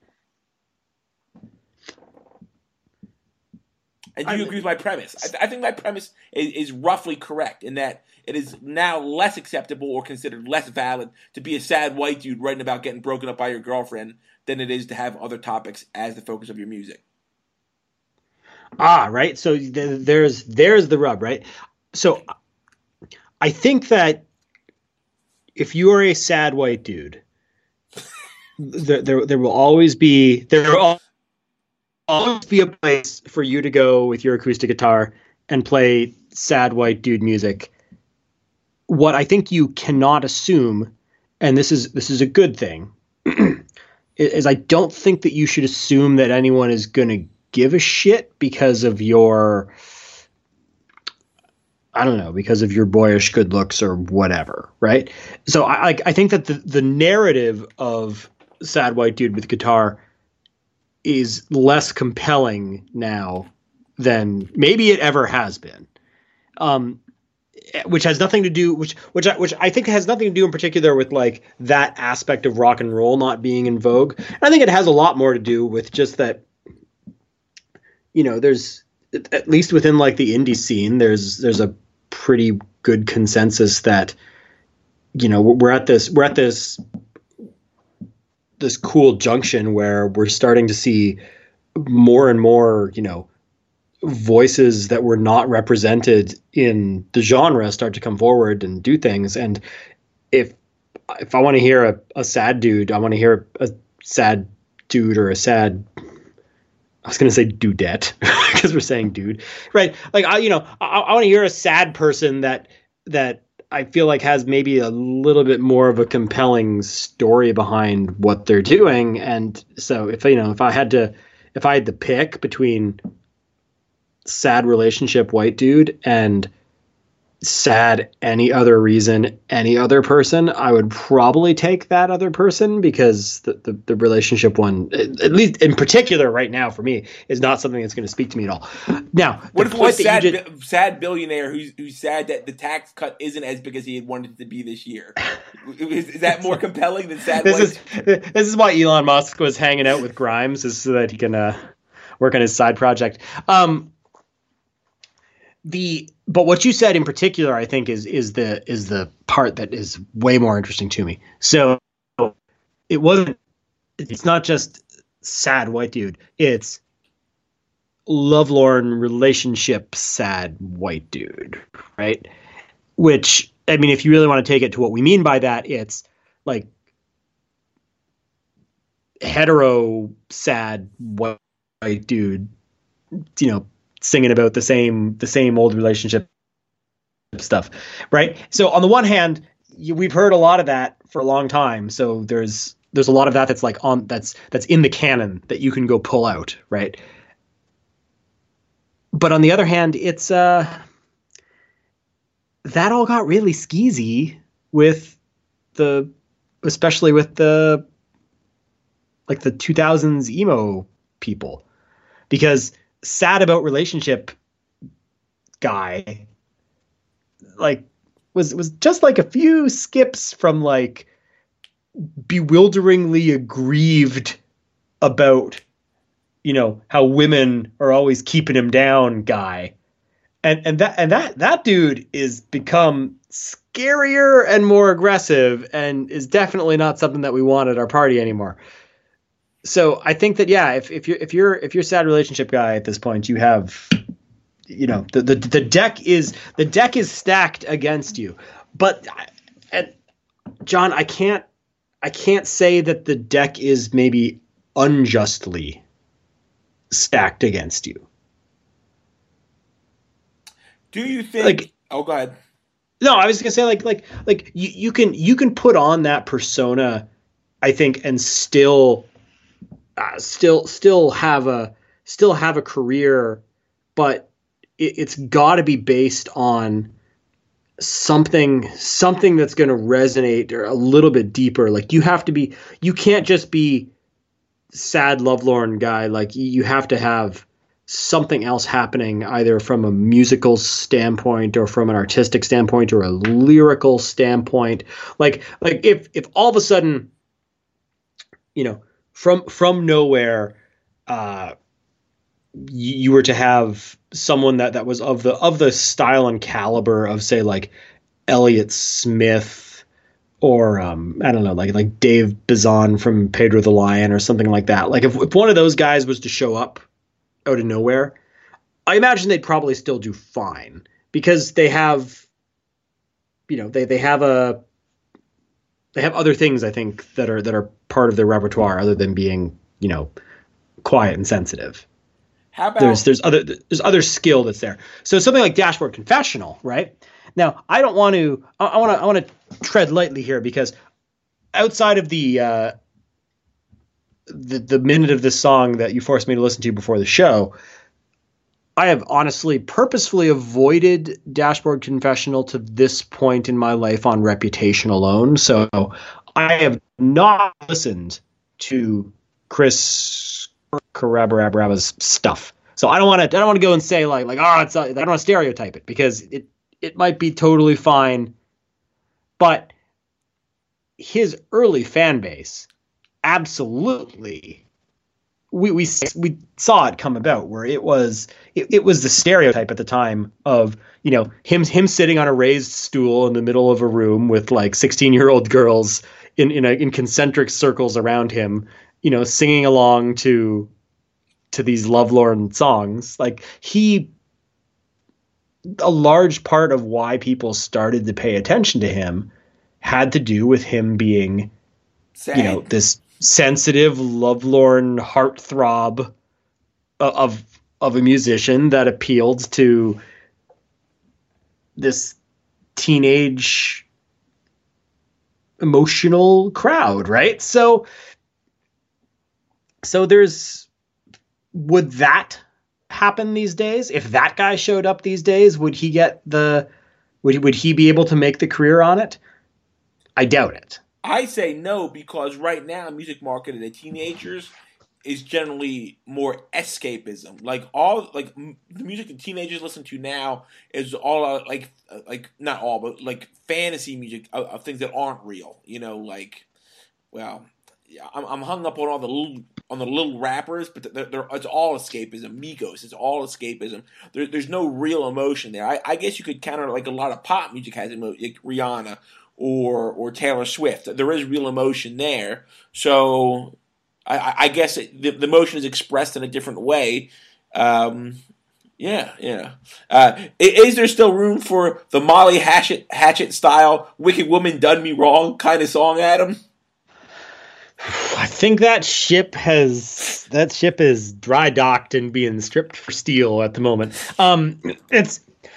And do you I, agree with my premise? I, th- I think my premise is, is roughly correct in that it is now less acceptable or considered less valid to be a sad white dude writing about getting broken up by your girlfriend than it is to have other topics as the focus of your music. Ah, right. So th- there's there's the rub, right? So I think that if you are a sad white dude, there, there there will always be there will always be a place for you to go with your acoustic guitar and play sad white dude music. What I think you cannot assume, and this is this is a good thing, is I don't think that you should assume that anyone is going to give a shit because of your, I don't know, because of your boyish good looks or whatever, right? So I I think that the, the narrative of sad white dude with guitar is less compelling now than maybe it ever has been, um, which has nothing to do, which which I, which I think has nothing to do in particular with like that aspect of rock and roll not being in vogue. And I think it has a lot more to do with just that, you know, there's at least within like the indie scene, there's there's a pretty good consensus that, you know, we're at this we're at this this cool junction where we're starting to see more and more, you know, voices that were not represented in the genre start to come forward and do things. And if if I want to hear a, a sad dude, I want to hear a sad dude or a sad, I was going to say dudette because we're saying dude, right? Like, I, you know, I, I want to hear a sad person that, that I feel like has maybe a little bit more of a compelling story behind what they're doing. And so if, you know, if I had to, if I had to pick between sad relationship white dude and sad any other reason, any other person, I would probably take that other person because the, the, the relationship one, at least in particular right now for me, is not something that's going to speak to me at all. Now, what if it was sad, did, sad billionaire who's, who's sad that the tax cut isn't as big as he had wanted it to be this year? Is, is that more compelling than sad this white? Is, this is why Elon Musk was hanging out with Grimes, is so that he can uh, work on his side project. Um, The but what you said in particular, I think, is is the is the part that is way more interesting to me. So it wasn't. It's not just sad white dude. It's lovelorn relationship sad white dude, right? Which, I mean, if you really want to take it to what we mean by that, it's like hetero sad white dude, you know, singing about the same the same old relationship stuff, right? So on the one hand, you, we've heard a lot of that for a long time. So there's there's a lot of that that's like on that's that's in the canon that you can go pull out, right? But on the other hand, it's uh that all got really skeezy with the, especially with the, like the two thousands emo people, because Sad About Relationship guy, like was, was just like a few skips from like bewilderingly aggrieved about, you know, how women are always keeping him down guy. And and that and that that dude is become scarier and more aggressive, and is definitely not something that we want at our party anymore. So I think that, yeah, if, if you're if you're if you're Sad Relationship guy at this point, you have, you know, the the, the deck is the deck is stacked against you. But and John, I can't I can't say that the deck is maybe unjustly stacked against you. Do you think? Like, oh, go ahead. No, I was gonna say like like like you, you can you can put on that persona, I think, and still, uh, still still have a still have a career, but it, it's got to be based on something something that's going to resonate or a little bit deeper. Like you have to be, you can't just be sad lovelorn guy. Like you have to have something else happening, either from a musical standpoint or from an artistic standpoint or a lyrical standpoint. Like, like if, if all of a sudden, you know, from, from nowhere, uh, you, you were to have someone that, that was of the, of the style and caliber of, say, like Elliott Smith or, um, I don't know, like, like Dave Bazan from Pedro the Lion or something like that. Like if, if one of those guys was to show up out of nowhere, I imagine they'd probably still do fine, because they have, you know, they, they have a, they have other things, I think, that are, that are part of their repertoire other than being, you know, quiet and sensitive. How about there's, there's other, there's other skill that's there. So something like Dashboard Confessional, right? Now, I don't want to, I want to, I want to tread lightly here, because outside of the, uh, the the minute of this song that you forced me to listen to before the show, I have honestly purposefully avoided Dashboard Confessional to this point in my life on reputation alone. So I have not listened to Chris Carrabara's stuff. So I don't want to, I don't want to go and say like, like, oh, it's, a, I don't want to stereotype it, because it, it might be totally fine. But his early fan base, absolutely, we we we saw it come about, where it was it, it was the stereotype at the time of, you know, him him sitting on a raised stool in the middle of a room with like sixteen year old girls in in, a, in concentric circles around him, you know, singing along to to these lovelorn songs. Like he, a large part of why people started to pay attention to him had to do with him being, Sad. you know, this sensitive, lovelorn heartthrob of of a musician that appealed to this teenage emotional crowd, right? So, so there's, would that happen these days? If that guy showed up these days, would he get the, would he, would he be able to make the career on it? I doubt it. I say no, because right now music marketed to teenagers is generally more escapism. Like all, like the music that teenagers listen to now is all uh, like, uh, like not all, but like fantasy music of, of things that aren't real. You know, like, well, yeah, I'm, I'm hung up on all the little on the little rappers, but they're, they're, it's all escapism. Migos, it's all escapism. There, there's no real emotion there. I, I guess you could counter like a lot of pop music has emotion, like Rihanna or or Taylor Swift. There is real emotion there. So I, I guess it, the, the emotion is expressed in a different way. Um, yeah, yeah. Uh, is there still room for the Molly Hatchet, Hatchet style "Wicked Woman Done Me Wrong" kind of song, Adam? I think that ship has that ship is dry docked and being stripped for steel at the moment. Um, it's.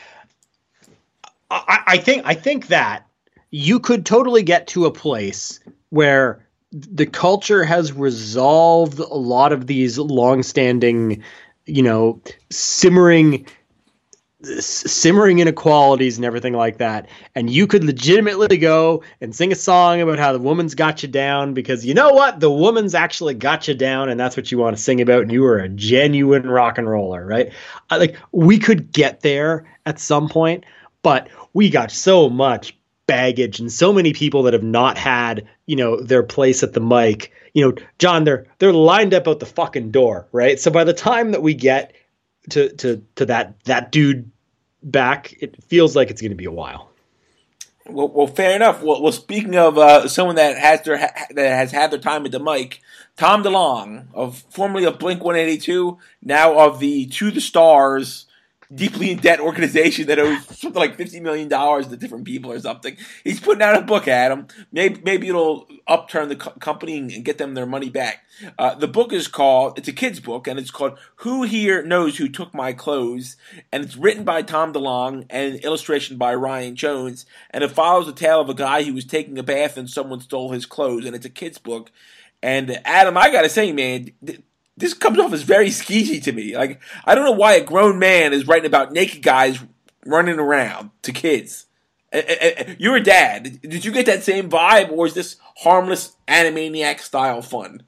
I, I think I think that you could totally get to a place where the culture has resolved a lot of these longstanding, you know, simmering simmering inequalities and everything like that. And you could legitimately go and sing a song about how the woman's got you down because you know what? The woman's actually got you down and that's what you want to sing about. And you are a genuine rock and roller, right? I, like we could get there at some point, but we got so much baggage and so many people that have not had, you know, their place at the mic. You know, John, they're they're lined up out the fucking door, right? So by the time that we get to to to that that dude back, it feels like it's going to be a while. Well, well, fair enough. Well, well speaking of uh, someone that has their ha- that has had their time at the mic, Tom DeLonge, of formerly of Blink one eighty-two, now of the To the Stars, deeply in debt organization that owes something like fifty million dollars to different people or something. He's putting out a book, Adam. Maybe maybe it'll upturn the co- company and get them their money back. Uh, the book is called, it's a kid's book, and it's called Who Here Knows Who Took My Clothes? And it's written by Tom DeLonge and illustration by Ryan Jones. And it follows the tale of a guy who was taking a bath and someone stole his clothes. And it's a kid's book. And Adam, I gotta say, man, th- this comes off as very skeezy to me. Like, I don't know why a grown man is writing about naked guys running around to kids. You're a dad. Did you get that same vibe, or is this harmless Animaniac style fun?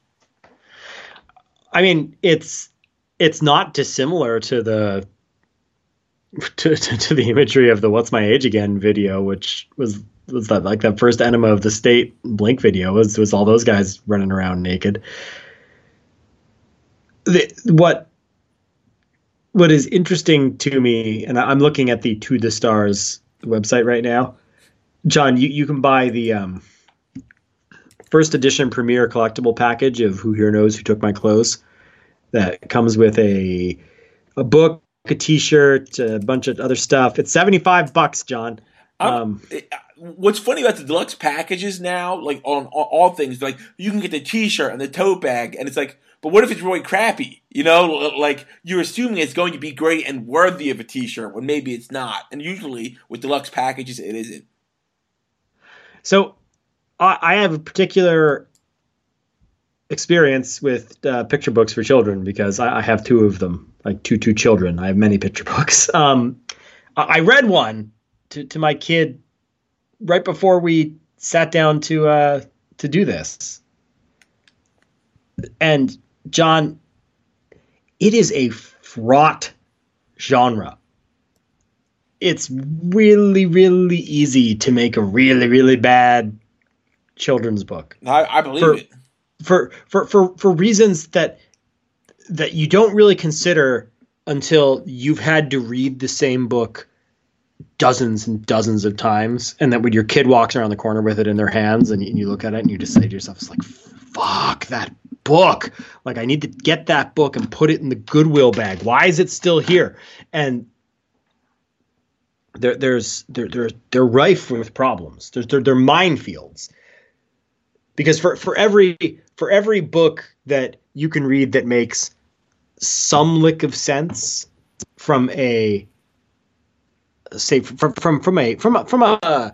I mean, it's it's not dissimilar to the to, to, to the imagery of the "What's My Age Again" video, which was was that like that first Enema of the State Blink video was was all those guys running around naked. The, what what is interesting to me, and I'm looking at the To the Stars website right now, John, you, you can buy the um, first edition premiere collectible package of Who Here Knows Who Took My Clothes. That comes with a a book, a T-shirt, a bunch of other stuff. It's seventy-five bucks, John. Um, what's funny about the deluxe packages now, like on, on all things, like you can get the T-shirt and the tote bag, and it's like, but what if it's really crappy? You know, like you're assuming it's going to be great and worthy of a T-shirt when maybe it's not. And usually with deluxe packages, it isn't. So I, I have a particular experience with uh, picture books for children because I, I have two of them, like two two children. I have many picture books. Um, I read one to, to my kid right before we sat down to uh, to do this, and John, it is a fraught genre. It's really, really easy to make a really, really bad children's book. I, I believe for, it. For, for, for, for reasons that that you don't really consider until you've had to read the same book dozens and dozens of times, and that when your kid walks around the corner with it in their hands and you, and you look at it and you just say to yourself, it's like, fuck that book. Like, I need to get that book and put it in the Goodwill bag. Why is it still here? And there, there's they're they're they're rife with problems. There's they're, they're minefields. Because for, for every for every book that you can read that makes some lick of sense from a say from from from a from a, from a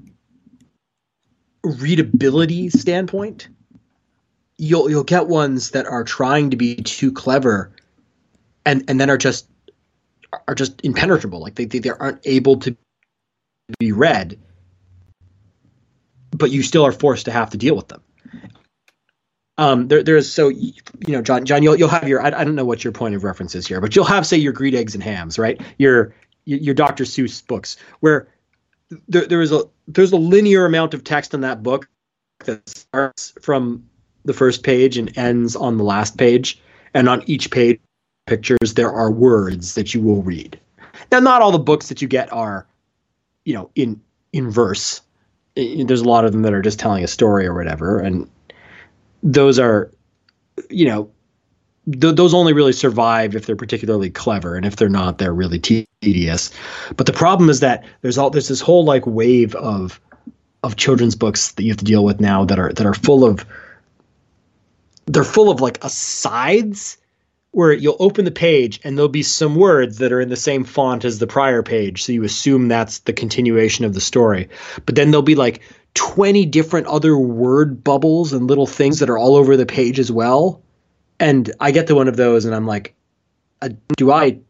readability standpoint, you'll you'll get ones that are trying to be too clever, and and then are just are just impenetrable. Like they they, they aren't able to be read, but you still are forced to have to deal with them. Um, there there's so you know John John you'll you'll have your I, I don't know what your point of reference is here, but you'll have, say, your Greed, Eggs, and Hams, right? Your your Doctor Seuss books where there there is a there's a linear amount of text in that book that starts from the first page and ends on the last page, and on each page pictures there are words that you will read. Now, not all the books that you get are, you know, in in verse. There's a lot of them that are just telling a story or whatever, and those are, you know, th- those only really survive if they're particularly clever, and if they're not, they're really tedious. But the problem is that there's all there's this whole like wave of of children's books that you have to deal with now that are that are full of they're full of like asides where you'll open the page and there'll be some words that are in the same font as the prior page. So you assume that's the continuation of the story. But then there'll be like twenty different other word bubbles and little things that are all over the page as well. And I get to one of those and I'm like, uh, do I,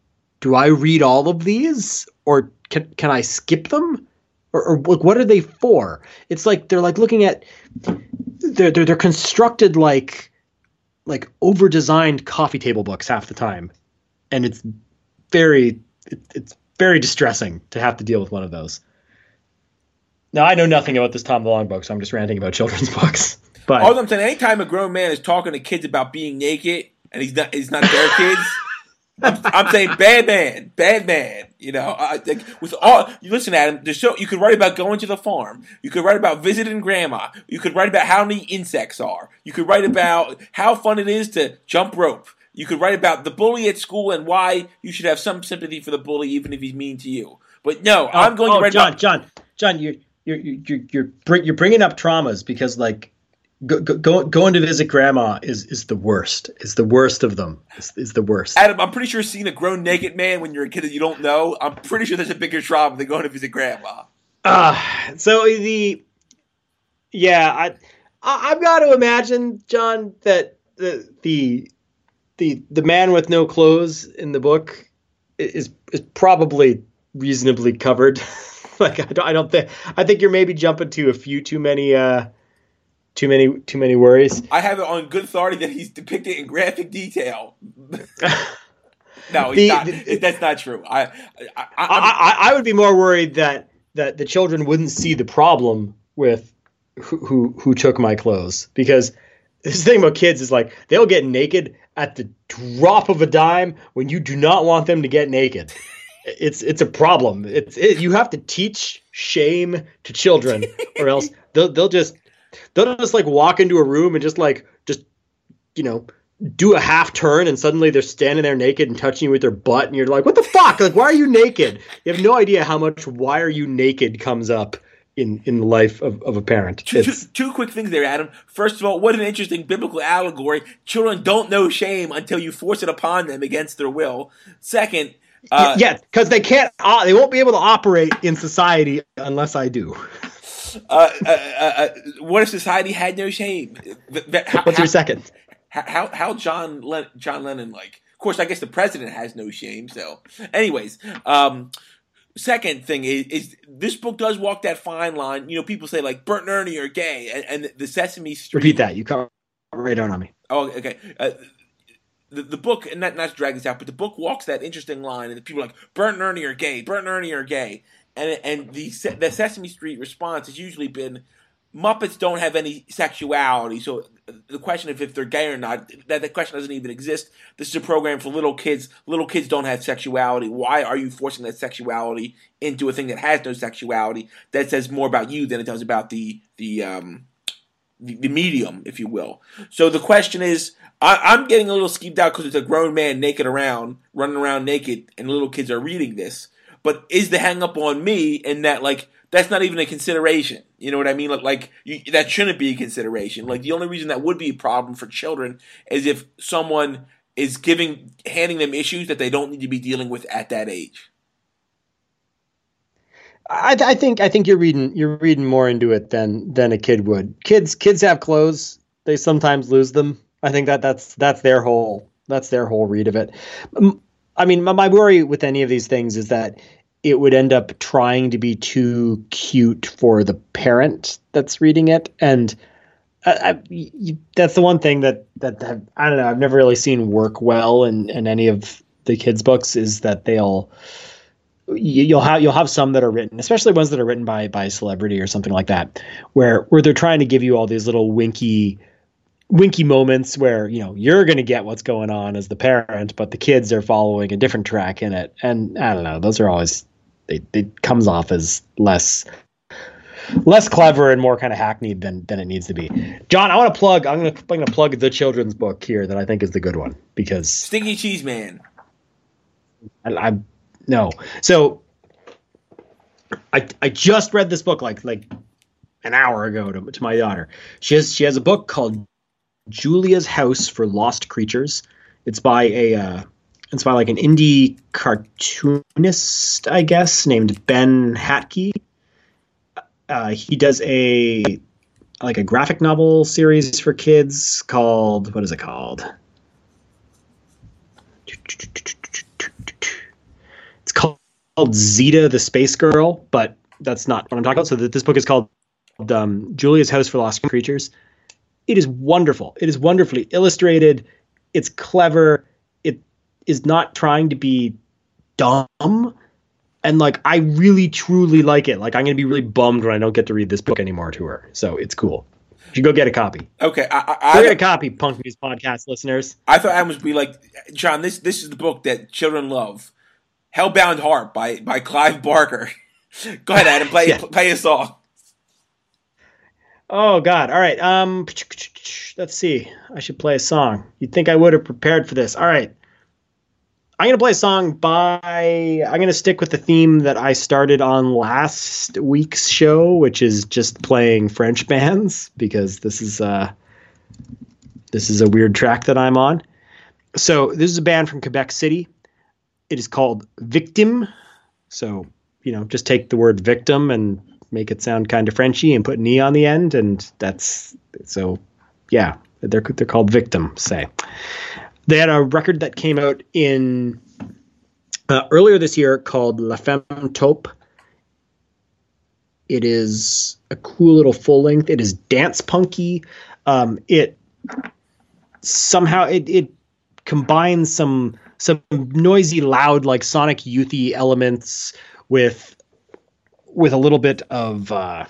do I read all of these, or can can I skip them, or, or like what are they for? It's like they're like looking at they're they're, they're constructed like like over designed coffee table books half the time, and it's very it, it's very distressing to have to deal with one of those. Now, I know nothing about this Tom DeLonge book, so I'm just ranting about children's books. But all I'm saying, anytime a grown man is talking to kids about being naked and he's not, he's not their kids, I'm, I'm saying bad man, bad man. You know, I think with all you listen, Adam. There's so you could write about going to the farm. You could write about visiting grandma. You could write about how many insects are. You could write about how fun it is to jump rope. You could write about the bully at school and why you should have some sympathy for the bully, even if he's mean to you. But no, oh, I'm going oh, to write John, about John, John. You. You're you're you're you're bringing up traumas because like go, go, going to visit grandma is, is the worst. Is the worst of them. Is, is the worst. Adam, I'm pretty sure seeing a grown naked man when you're a kid that you don't know, I'm pretty sure there's a bigger trauma than going to visit grandma. Ah, uh, so the yeah, I, I I've got to imagine, John, that the the the the man with no clothes in the book is is probably reasonably covered. Like I don't, I don't think I think you're maybe jumping to a few too many, uh, too many, too many worries. I have it on good authority that he's depicted in graphic detail. No, he's the, not. The, that's not true. I I, I, I I would be more worried that that the children wouldn't see the problem with who who, who took my clothes, because this thing about kids is like they'll get naked at the drop of a dime when you do not want them to get naked. It's it's a problem. It's it, you have to teach shame to children, or else they'll they'll just they'll just like walk into a room and just like just you know do a half turn, and suddenly they're standing there naked and touching you with their butt, and you're like, what the fuck? Like, why are you naked? You have no idea how much "why are you naked" comes up in in the life of, of a parent. Two, two, two quick things there, Adam. First of all, what an interesting biblical allegory. Children don't know shame until you force it upon them against their will. Second. Uh, yeah, because they can't. Uh, they won't be able to operate in society unless I do. uh, uh, uh, what if society had no shame? How, What's your second? How how John Len- John Lennon like? Of course, I guess the president has no shame. So, anyways, um, second thing is, is this book does walk that fine line. You know, people say like Bert and Ernie are gay, and, and the Sesame Street. Repeat that. You come right down on me. Oh, okay. Uh, The, the book, and not, not to drag this out, but the book walks that interesting line, and people are like, Bert and Ernie are gay, Bert and Ernie are gay. And and the the Sesame Street response has usually been, Muppets don't have any sexuality, so the question of if they're gay or not, that the question doesn't even exist. This is a program for little kids. Little kids don't have sexuality. Why are you forcing that sexuality into a thing that has no sexuality? That says more about you than it does about the the um the, the medium, if you will. So the question is, I, I'm getting a little skeeved out because it's a grown man naked around, running around naked, and little kids are reading this. But is the hang up on me in that, like, that's not even a consideration? You know what I mean? Like, like you, that shouldn't be a consideration. Like, the only reason that would be a problem for children is if someone is giving, handing them issues that they don't need to be dealing with at that age. I, I think I think you're reading you're reading more into it than than a kid would. Kids kids have clothes. They sometimes lose them. I think that that's that's their whole that's their whole read of it. I mean, my, my worry with any of these things is that it would end up trying to be too cute for the parent that's reading it, and I, I, you, that's the one thing that that, that I don't know. I've never really seen work well in, in any of the kids' books is that they'll. You'll have you'll have some that are written, especially ones that are written by by a celebrity or something like that, where where they're trying to give you all these little winky winky moments where you know you're going to get what's going on as the parent, but the kids are following a different track in it. And I don't know, those are always they it comes off as less less clever and more kind of hackneyed than than it needs to be. John, I want to plug. I'm going to I'm going to plug the children's book here that I think is the good one because Stinky Cheese Man. I. I No. So I I just read this book like like an hour ago to, to my daughter. She has she has a book called Julia's House for Lost Creatures. It's by a uh, it's by like an indie cartoonist, I guess, named Ben Hatke. Uh, he does a like a graphic novel series for kids called what is it called? It's called, called Zeta the Space Girl, but that's not what I'm talking about. So this book is called um, Julia's House for Lost Creatures. It is wonderful. It is wonderfully illustrated. It's clever. It is not trying to be dumb. And like, I really, truly like it. Like, I'm going to be really bummed when I don't get to read this book anymore to her. So it's cool. You should go get a copy. Okay. I, I, go I, get a copy, Punk News Podcast listeners. I thought Adam was be like, John, this this is the book that children love. Hellbound Heart by, by Clive Barker. Go ahead, Adam. Play, yeah. play a song. Oh, God. All right. Um, let's see. I should play a song. You'd think I would have prepared for this. All right. I'm going to play a song by, I'm going to stick with the theme that I started on last week's show, which is just playing French bands, because this is, uh, this is a weird track that I'm on. So this is a band from Quebec City. It is called Victim. So, you know, just take the word victim and make it sound kind of Frenchy and put an E on the end. And that's, so yeah, they're, they're called Victim, say. They had a record that came out in uh, earlier this year called La Femme Taupe. It is a cool little full length. It is dance punky. Um, it somehow it, it combines some some noisy, loud, like Sonic Youthy elements with with a little bit of. Uh,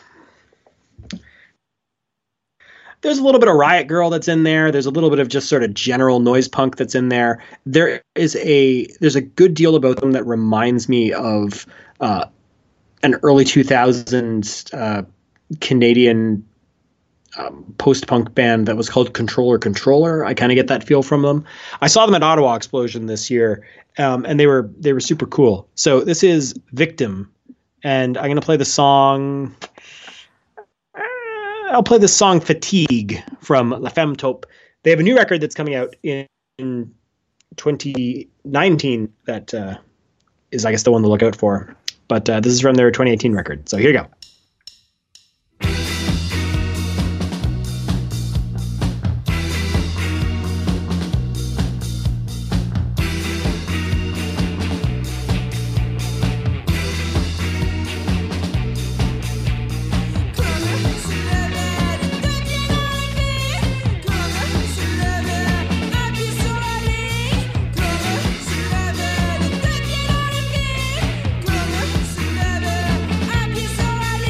There's a little bit of Riot Girl that's in there. There's a little bit of just sort of general noise punk that's in there. There is a there's a good deal about them that reminds me of uh, an early two thousands uh, Canadian um, post-punk band that was called Controller Controller. I kind of get that feel from them. I saw them at Ottawa Explosion this year, um, and they were they were super cool. So this is Victim, and I'm going to play the song. I'll play the song Fatigue from La Femme Taupe. They have a new record that's coming out in, in twenty nineteen that uh, is, I guess, the one to look out for. But uh, this is from their twenty eighteen record. So here you go. Sur la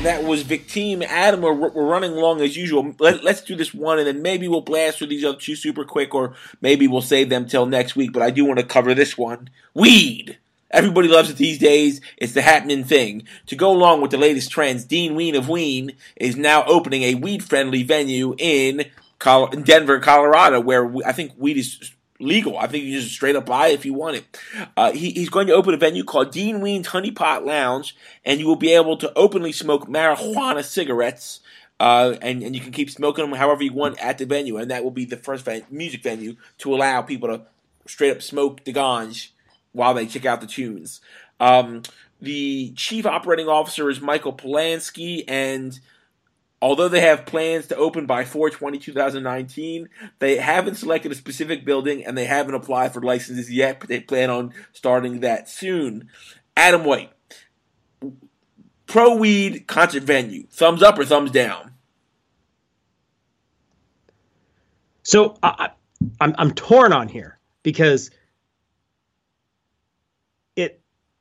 that was Victime. Adam, we're, we're running long as usual. Let, let's do this one, and then maybe we'll blast through these other two super quick, or maybe we'll save them till next week. But I do want to cover this one. Weed. Everybody loves it these days. It's the happening thing. To go along with the latest trends, Dean Ween of Ween is now opening a weed-friendly venue in, Col- in Denver, Colorado, where we, I think weed is legal. I think you just straight up buy it if you want it. Uh, he, he's going to open a venue called Dean Ween's Honey Pot Lounge, and you will be able to openly smoke marijuana cigarettes, uh, and, and you can keep smoking them however you want at the venue, and that will be the first ven- music venue to allow people to straight up smoke the ganj while they check out the tunes. Um, the chief operating officer is Michael Polanski, and although they have plans to open by four twenty twenty nineteen, they haven't selected a specific building, and they haven't applied for licenses yet, but they plan on starting that soon. Adam White, pro-weed concert venue, thumbs up or thumbs down? So I, I'm I'm torn on here because it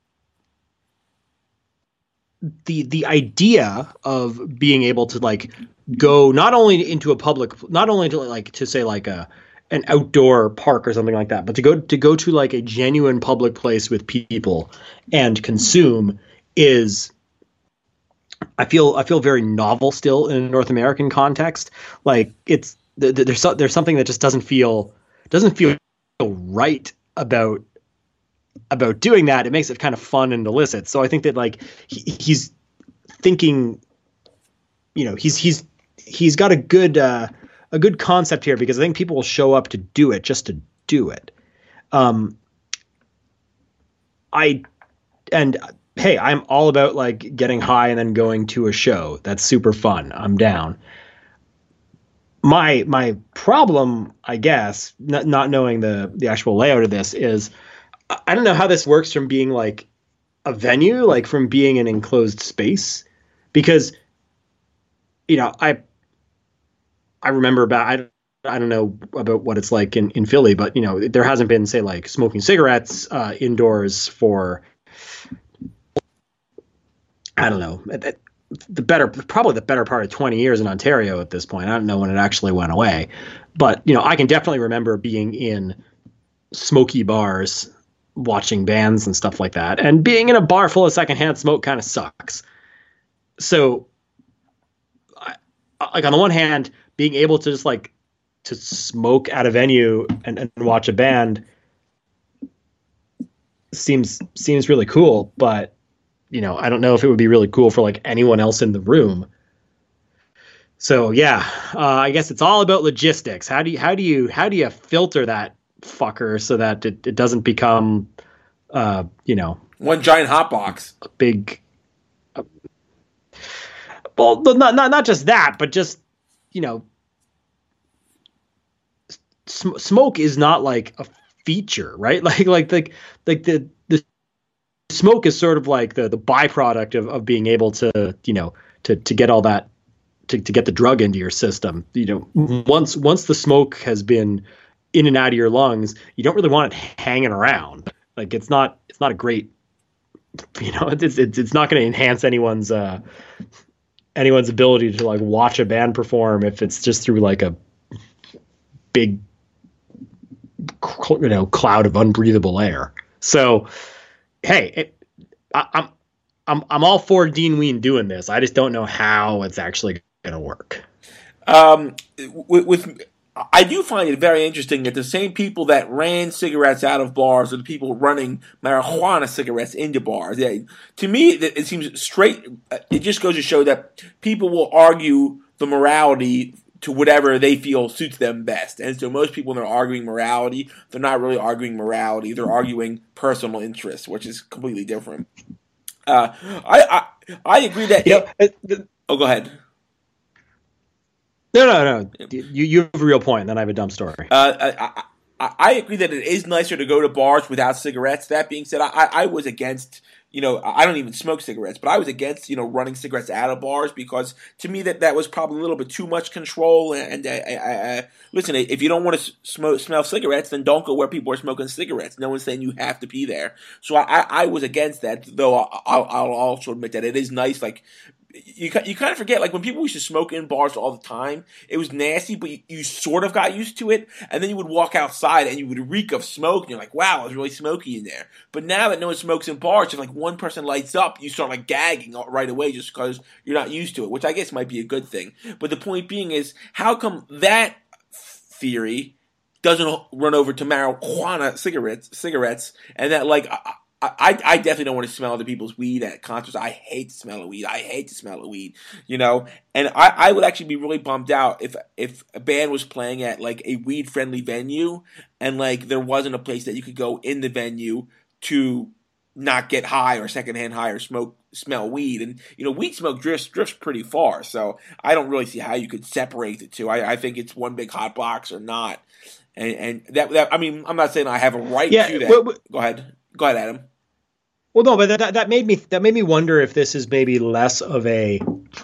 the the idea of being able to like go not only into a public, not only to like to say like a an outdoor park or something like that, but to go to go to like a genuine public place with people and consume is, I feel I feel very novel still in a North American context. Like it's there's there's something that just doesn't feel doesn't feel right about about doing that. It makes it kind of fun and illicit. So I think that like he, he's thinking, you know, he's he's he's got a good uh, a good concept here, because I think people will show up to do it just to do it. Um, I and hey, I'm all about like getting high and then going to a show. That's super fun. I'm down. My my problem, I guess, not, not knowing the the actual layout of this is, I don't know how this works from being like a venue, like from being an enclosed space, because, you know, I I remember about I I don't know about what it's like in, in Philly, but you know, there hasn't been, say, like smoking cigarettes uh, indoors for, I don't know, the better probably the better part of twenty years in Ontario at this point. I don't know when it actually went away, but you know, I can definitely remember being in smoky bars, watching bands and stuff like that, and being in a bar full of secondhand smoke kind of sucks. So, I, like on the one hand, being able to just like to smoke at a venue and, and watch a band seems seems really cool, but you know, I don't know if it would be really cool for like anyone else in the room. So yeah, uh, I guess it's all about logistics. How do you how do you how do you filter that fucker so that it, it doesn't become, uh, you know, one giant hot box, a big. Uh, well, not not not just that, but just, you know, sm- smoke is not like a feature, right? Like like like like the the smoke is sort of like the the byproduct of, of being able to, you know, to to get all that to, to get the drug into your system. You know, once once the smoke has been in and out of your lungs, you don't really want it hanging around. Like it's not it's not a great, you know, it's it's it's not going to enhance anyone's uh anyone's ability to like watch a band perform if it's just through like a big, you know, cloud of unbreathable air. So hey, it, I, I'm I'm I'm all for Dean Ween doing this. I just don't know how it's actually going to work. Um, with, with I do find it very interesting that the same people that ran cigarettes out of bars are the people running marijuana cigarettes into bars. Yeah, to me, it, it seems straight. It just goes to show that people will argue the morality to whatever they feel suits them best. And so most people, when they're arguing morality, they're not really arguing morality. They're arguing personal interest, which is completely different. Uh, I, I I agree that... You know, it, the, oh, go ahead. No, no, no. You, you have a real point, and then I have a dumb story. Uh, I, I, I agree that it is nicer to go to bars without cigarettes. That being said, I, I was against... You know, I don't even smoke cigarettes, but I was against, you know, running cigarettes out of bars because to me that, that was probably a little bit too much control. And I, I, I, listen, if you don't want to smoke, smell cigarettes, then don't go where people are smoking cigarettes. No one's saying you have to be there. So I, I was against that, though I'll, I'll also admit that it is nice, like, you you kind of forget, like when people used to smoke in bars all the time, it was nasty, but you, you sort of got used to it, and then you would walk outside and you would reek of smoke, and you're like, wow, it was really smoky in there. But now that no one smokes in bars, if like one person lights up, you start like gagging right away just because you're not used to it, which I guess might be a good thing. But the point being is, how come that theory doesn't run over to marijuana cigarettes, cigarettes, and that like. I, I, I definitely don't want to smell other people's weed at concerts. I hate the smell of weed. I hate the smell of weed, you know? And I, I would actually be really bummed out if if a band was playing at, like, a weed-friendly venue and, like, there wasn't a place that you could go in the venue to not get high or secondhand high or smoke, smell weed. And, you know, weed smoke drifts, drifts pretty far, so I don't really see how you could separate the two. I, I think it's one big hot box or not. And, and that, that, I mean, I'm not saying I have a right yeah, to that. Well, well, go ahead. Go ahead, Adam. Well, no, but that that made me that made me wonder if this is maybe less of a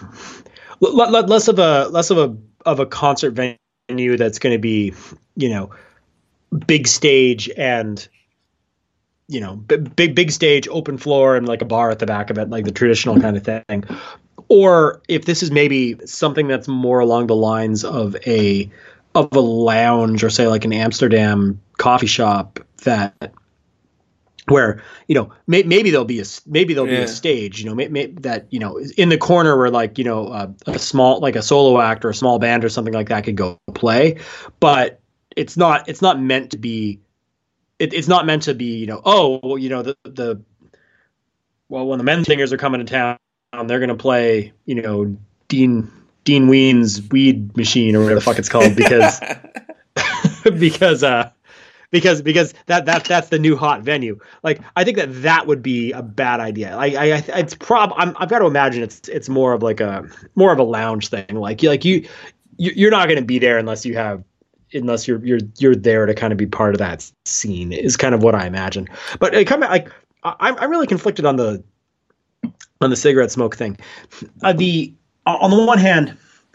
less of a less of a of a concert venue that's going to be, you know, big stage and, you know, big big stage, open floor, and like a bar at the back of it, like the traditional kind of thing, or if this is maybe something that's more along the lines of a of a lounge or say like an Amsterdam coffee shop that. Where, you know, may, maybe there'll be a maybe there'll yeah. be a stage, you know, may, may, that, you know, in the corner where like, you know, uh, a small like a solo act or a small band or something like that could go play. But it's not it's not meant to be it, it's not meant to be, you know, oh, well, you know, the the well, when the men singers are coming to town, they're going to play, you know, Dean Dean Ween's Weed Machine or whatever the fuck it's called because because uh Because because that that that's the new hot venue. Like I think that that would be a bad idea. Like I, I it's prob I'm, I've got to imagine it's it's more of like a more of a lounge thing. Like you like you you're not going to be there unless you have unless you're you're you're there to kind of be part of that scene. Is kind of what I imagine. But it kind of like I'm I'm really conflicted on the on the cigarette smoke thing. Uh, the on the one hand,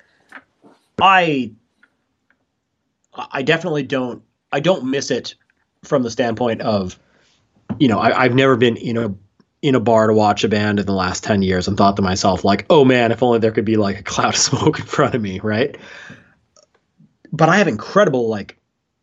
I I definitely don't. I don't miss it from the standpoint of, you know, I, I've never been in a in a bar to watch a band in the last ten years and thought to myself like, oh man, if only there could be like a cloud of smoke in front of me, right? But I have incredible like,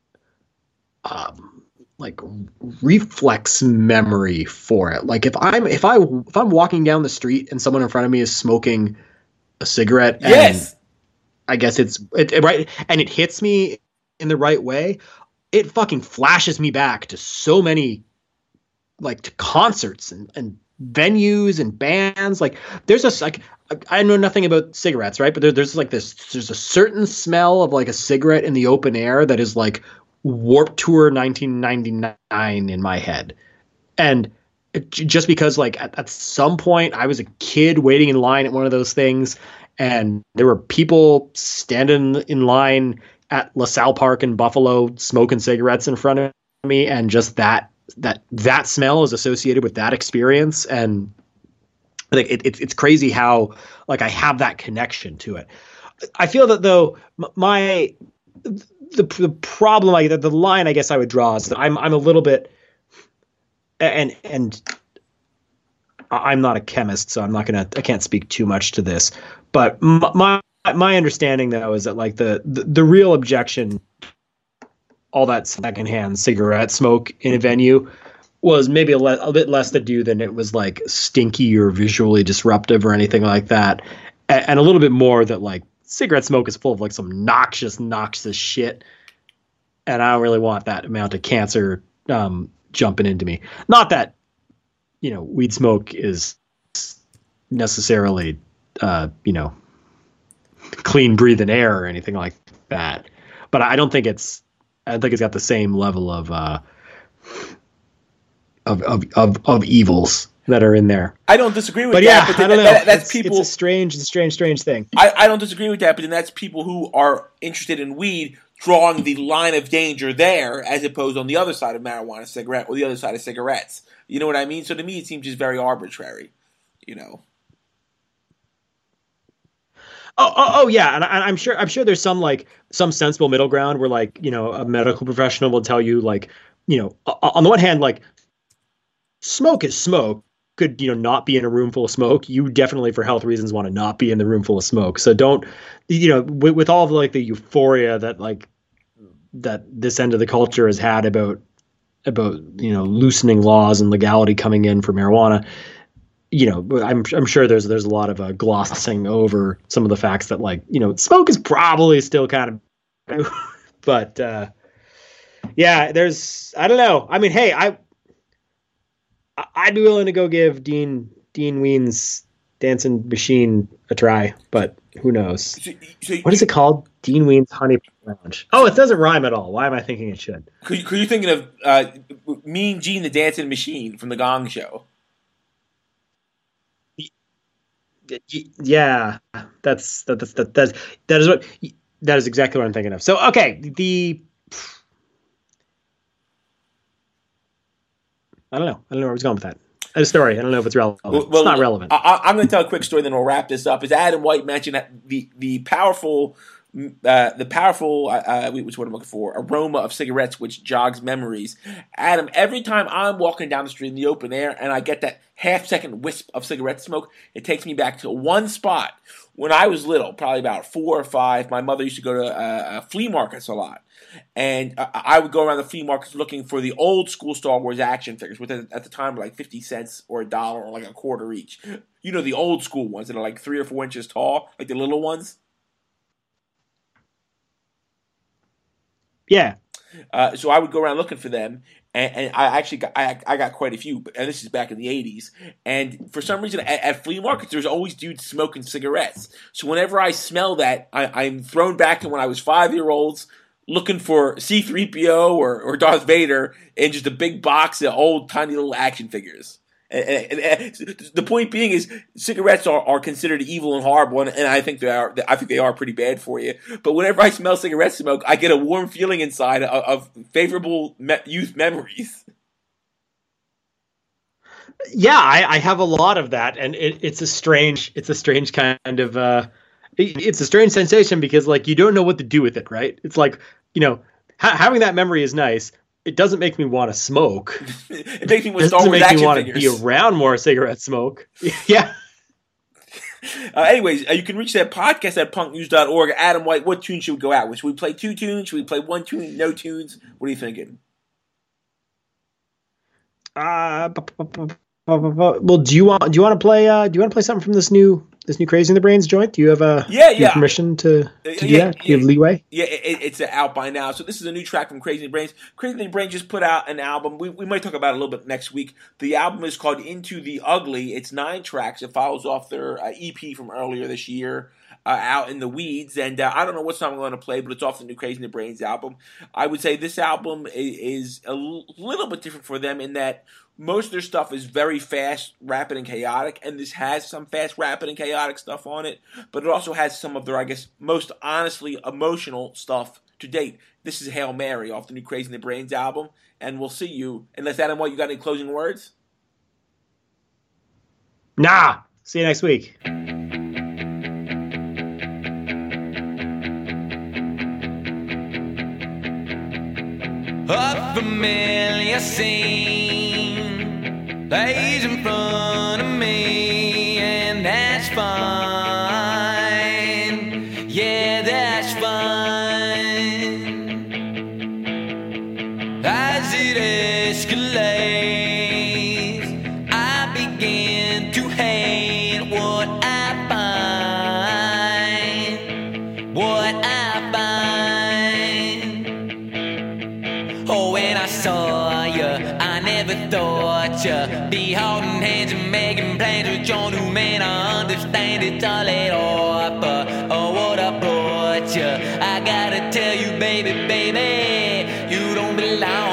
um, like reflex memory for it. Like if I'm if I if I'm walking down the street and someone in front of me is smoking a cigarette, yes, and I guess it's it, it, right, and it hits me in the right way. It fucking flashes me back to so many, like to concerts and, and venues and bands. Like there's a, like, I know nothing about cigarettes, right? But there, there's like this, there's a certain smell of like a cigarette in the open air that is like Warped Tour nineteen ninety-nine in my head. And it, just because like at, at some point I was a kid waiting in line at one of those things and there were people standing in line at LaSalle Park in Buffalo smoking cigarettes in front of me, and just that that that smell is associated with that experience. And like it, it, it's crazy how like I have that connection to it. I feel that though my the the problem, like the, the line I guess I would draw is that I'm I'm a little bit and and I'm not a chemist, so I'm not gonna I can't speak too much to this, but my My understanding, though, is that like the, the, the real objection, all that secondhand cigarette smoke in a venue, was maybe a, le- a bit less to do than it was like stinky or visually disruptive or anything like that, and, and a little bit more that like cigarette smoke is full of like some noxious, noxious shit, and I don't really want that amount of cancer um, jumping into me. Not that, you know, weed smoke is necessarily, uh, you know. clean breathing air or anything like that, but I don't think it's I don't think it's got the same level of uh of of of, of evils that are in there. I don't disagree with but that. Yeah, but I don't know. That, that's it's, people. It's a strange, it's a strange, strange thing. I, I don't disagree with that, but then that's people who are interested in weed drawing the line of danger there, as opposed on the other side of marijuana, cigarette, or the other side of cigarettes. You know what I mean? So to me, it seems just very arbitrary. You know. Oh, oh, oh, yeah, and I, I'm sure. I'm sure there's some like some sensible middle ground where like you know a medical professional will tell you like you know on the one hand like smoke is smoke could, you know, not be in a room full of smoke, you definitely for health reasons want to not be in the room full of smoke. So don't, you know, with, with all of like the euphoria that like that this end of the culture has had about about you know loosening laws and legality coming in for marijuana, you know, I'm I'm sure there's there's a lot of uh, glossing over some of the facts that like you know smoke is probably still kind of, but uh, yeah, there's I don't know. I mean, hey, I I'd be willing to go give Dean Dean Ween's Dancing Machine a try, but who knows? So, so what is it called? Dean Ween's Honey Lounge. Oh, it doesn't rhyme at all. Why am I thinking it should? Because you're thinking of uh, Mean Gene the Dancing Machine from the Gong Show. Yeah, that's that, that's that that's that is what that is exactly what I'm thinking of. So okay, the I don't know. I don't know where I was going with that. A story. I don't know if it's relevant. Well, it's not relevant. I, I'm going to tell a quick story, then we'll wrap this up. As Adam White mentioned, that the the powerful, uh, the powerful, uh, which what I'm looking for, aroma of cigarettes, which jogs memories. Adam, every time I'm walking down the street in the open air and I get that half second wisp of cigarette smoke, it takes me back to one spot when I was little, probably about four or five. My mother used to go to uh, flea markets a lot. And uh, I would go around the flea markets looking for the old school Star Wars action figures, which at the time were like fifty cents or a dollar or like a quarter each. You know, the old school ones that are like three or four inches tall, like the little ones. Yeah. Uh, so I would go around looking for them, and, and I actually got I, I got quite a few, and this is back in the eighties. And for some reason, at, at flea markets, there's always dudes smoking cigarettes. So whenever I smell that, I, I'm thrown back to when I was five year olds. Looking for C three P O or, or Darth Vader in just a big box of old tiny little action figures. And, and, and the point being is cigarettes are, are considered evil and horrible, and, and I think they are. I think they are pretty bad for you. But whenever I smell cigarette smoke, I get a warm feeling inside of, of favorable me- youth memories. Yeah, I, I have a lot of that, and it, it's a strange, it's a strange kind of. Uh, It's a strange sensation because, like, you don't know what to do with it, right? It's like, you know, ha- having that memory is nice. It doesn't make me want to smoke. It makes me want to Star Wars action want figures. to be around more cigarette smoke. Yeah. Uh, anyways, uh, you can reach that podcast at punk news dot org. Adam White, what tune should we go out with? Should we play two tunes? Should we play one tune? No tunes? What are you thinking? Uh, well, do you want do you want to play? Uh, do you want to play something from this new? This new Crazy in the Brains joint? Do you have a yeah, do you yeah. have permission to, to yeah, do yeah, that? Do you have leeway? Yeah, it, it's out by now. So this is a new track from Crazy in the Brains. Crazy in the Brains just put out an album. We, we might talk about it a little bit next week. The album is called Into the Ugly. It's nine tracks. It follows off their uh, E P from earlier this year, uh, Out in the Weeds. And uh, I don't know what song I'm going to play, but it's off the new Crazy in the Brains album. I would say this album is, is a l- little bit different for them in that most of their stuff is very fast, rapid, and chaotic, and this has some fast, rapid, and chaotic stuff on it, but it also has some of their, I guess, most honestly emotional stuff to date. This is Hail Mary off the new Crazy in the Brains album, and we'll see you. Unless, Adam, what, you got any closing words? Nah. See you next week. A familiar scene lays in front of me, and that's fine. Yeah, that's fine. As it escalates, I begin to hate what I find. What I find. Oh, when I saw you, I never thought you'd be holding hands and making plans with your new man. I understand it's all at all, but oh, what I brought you, I gotta tell you, baby, baby, you don't belong.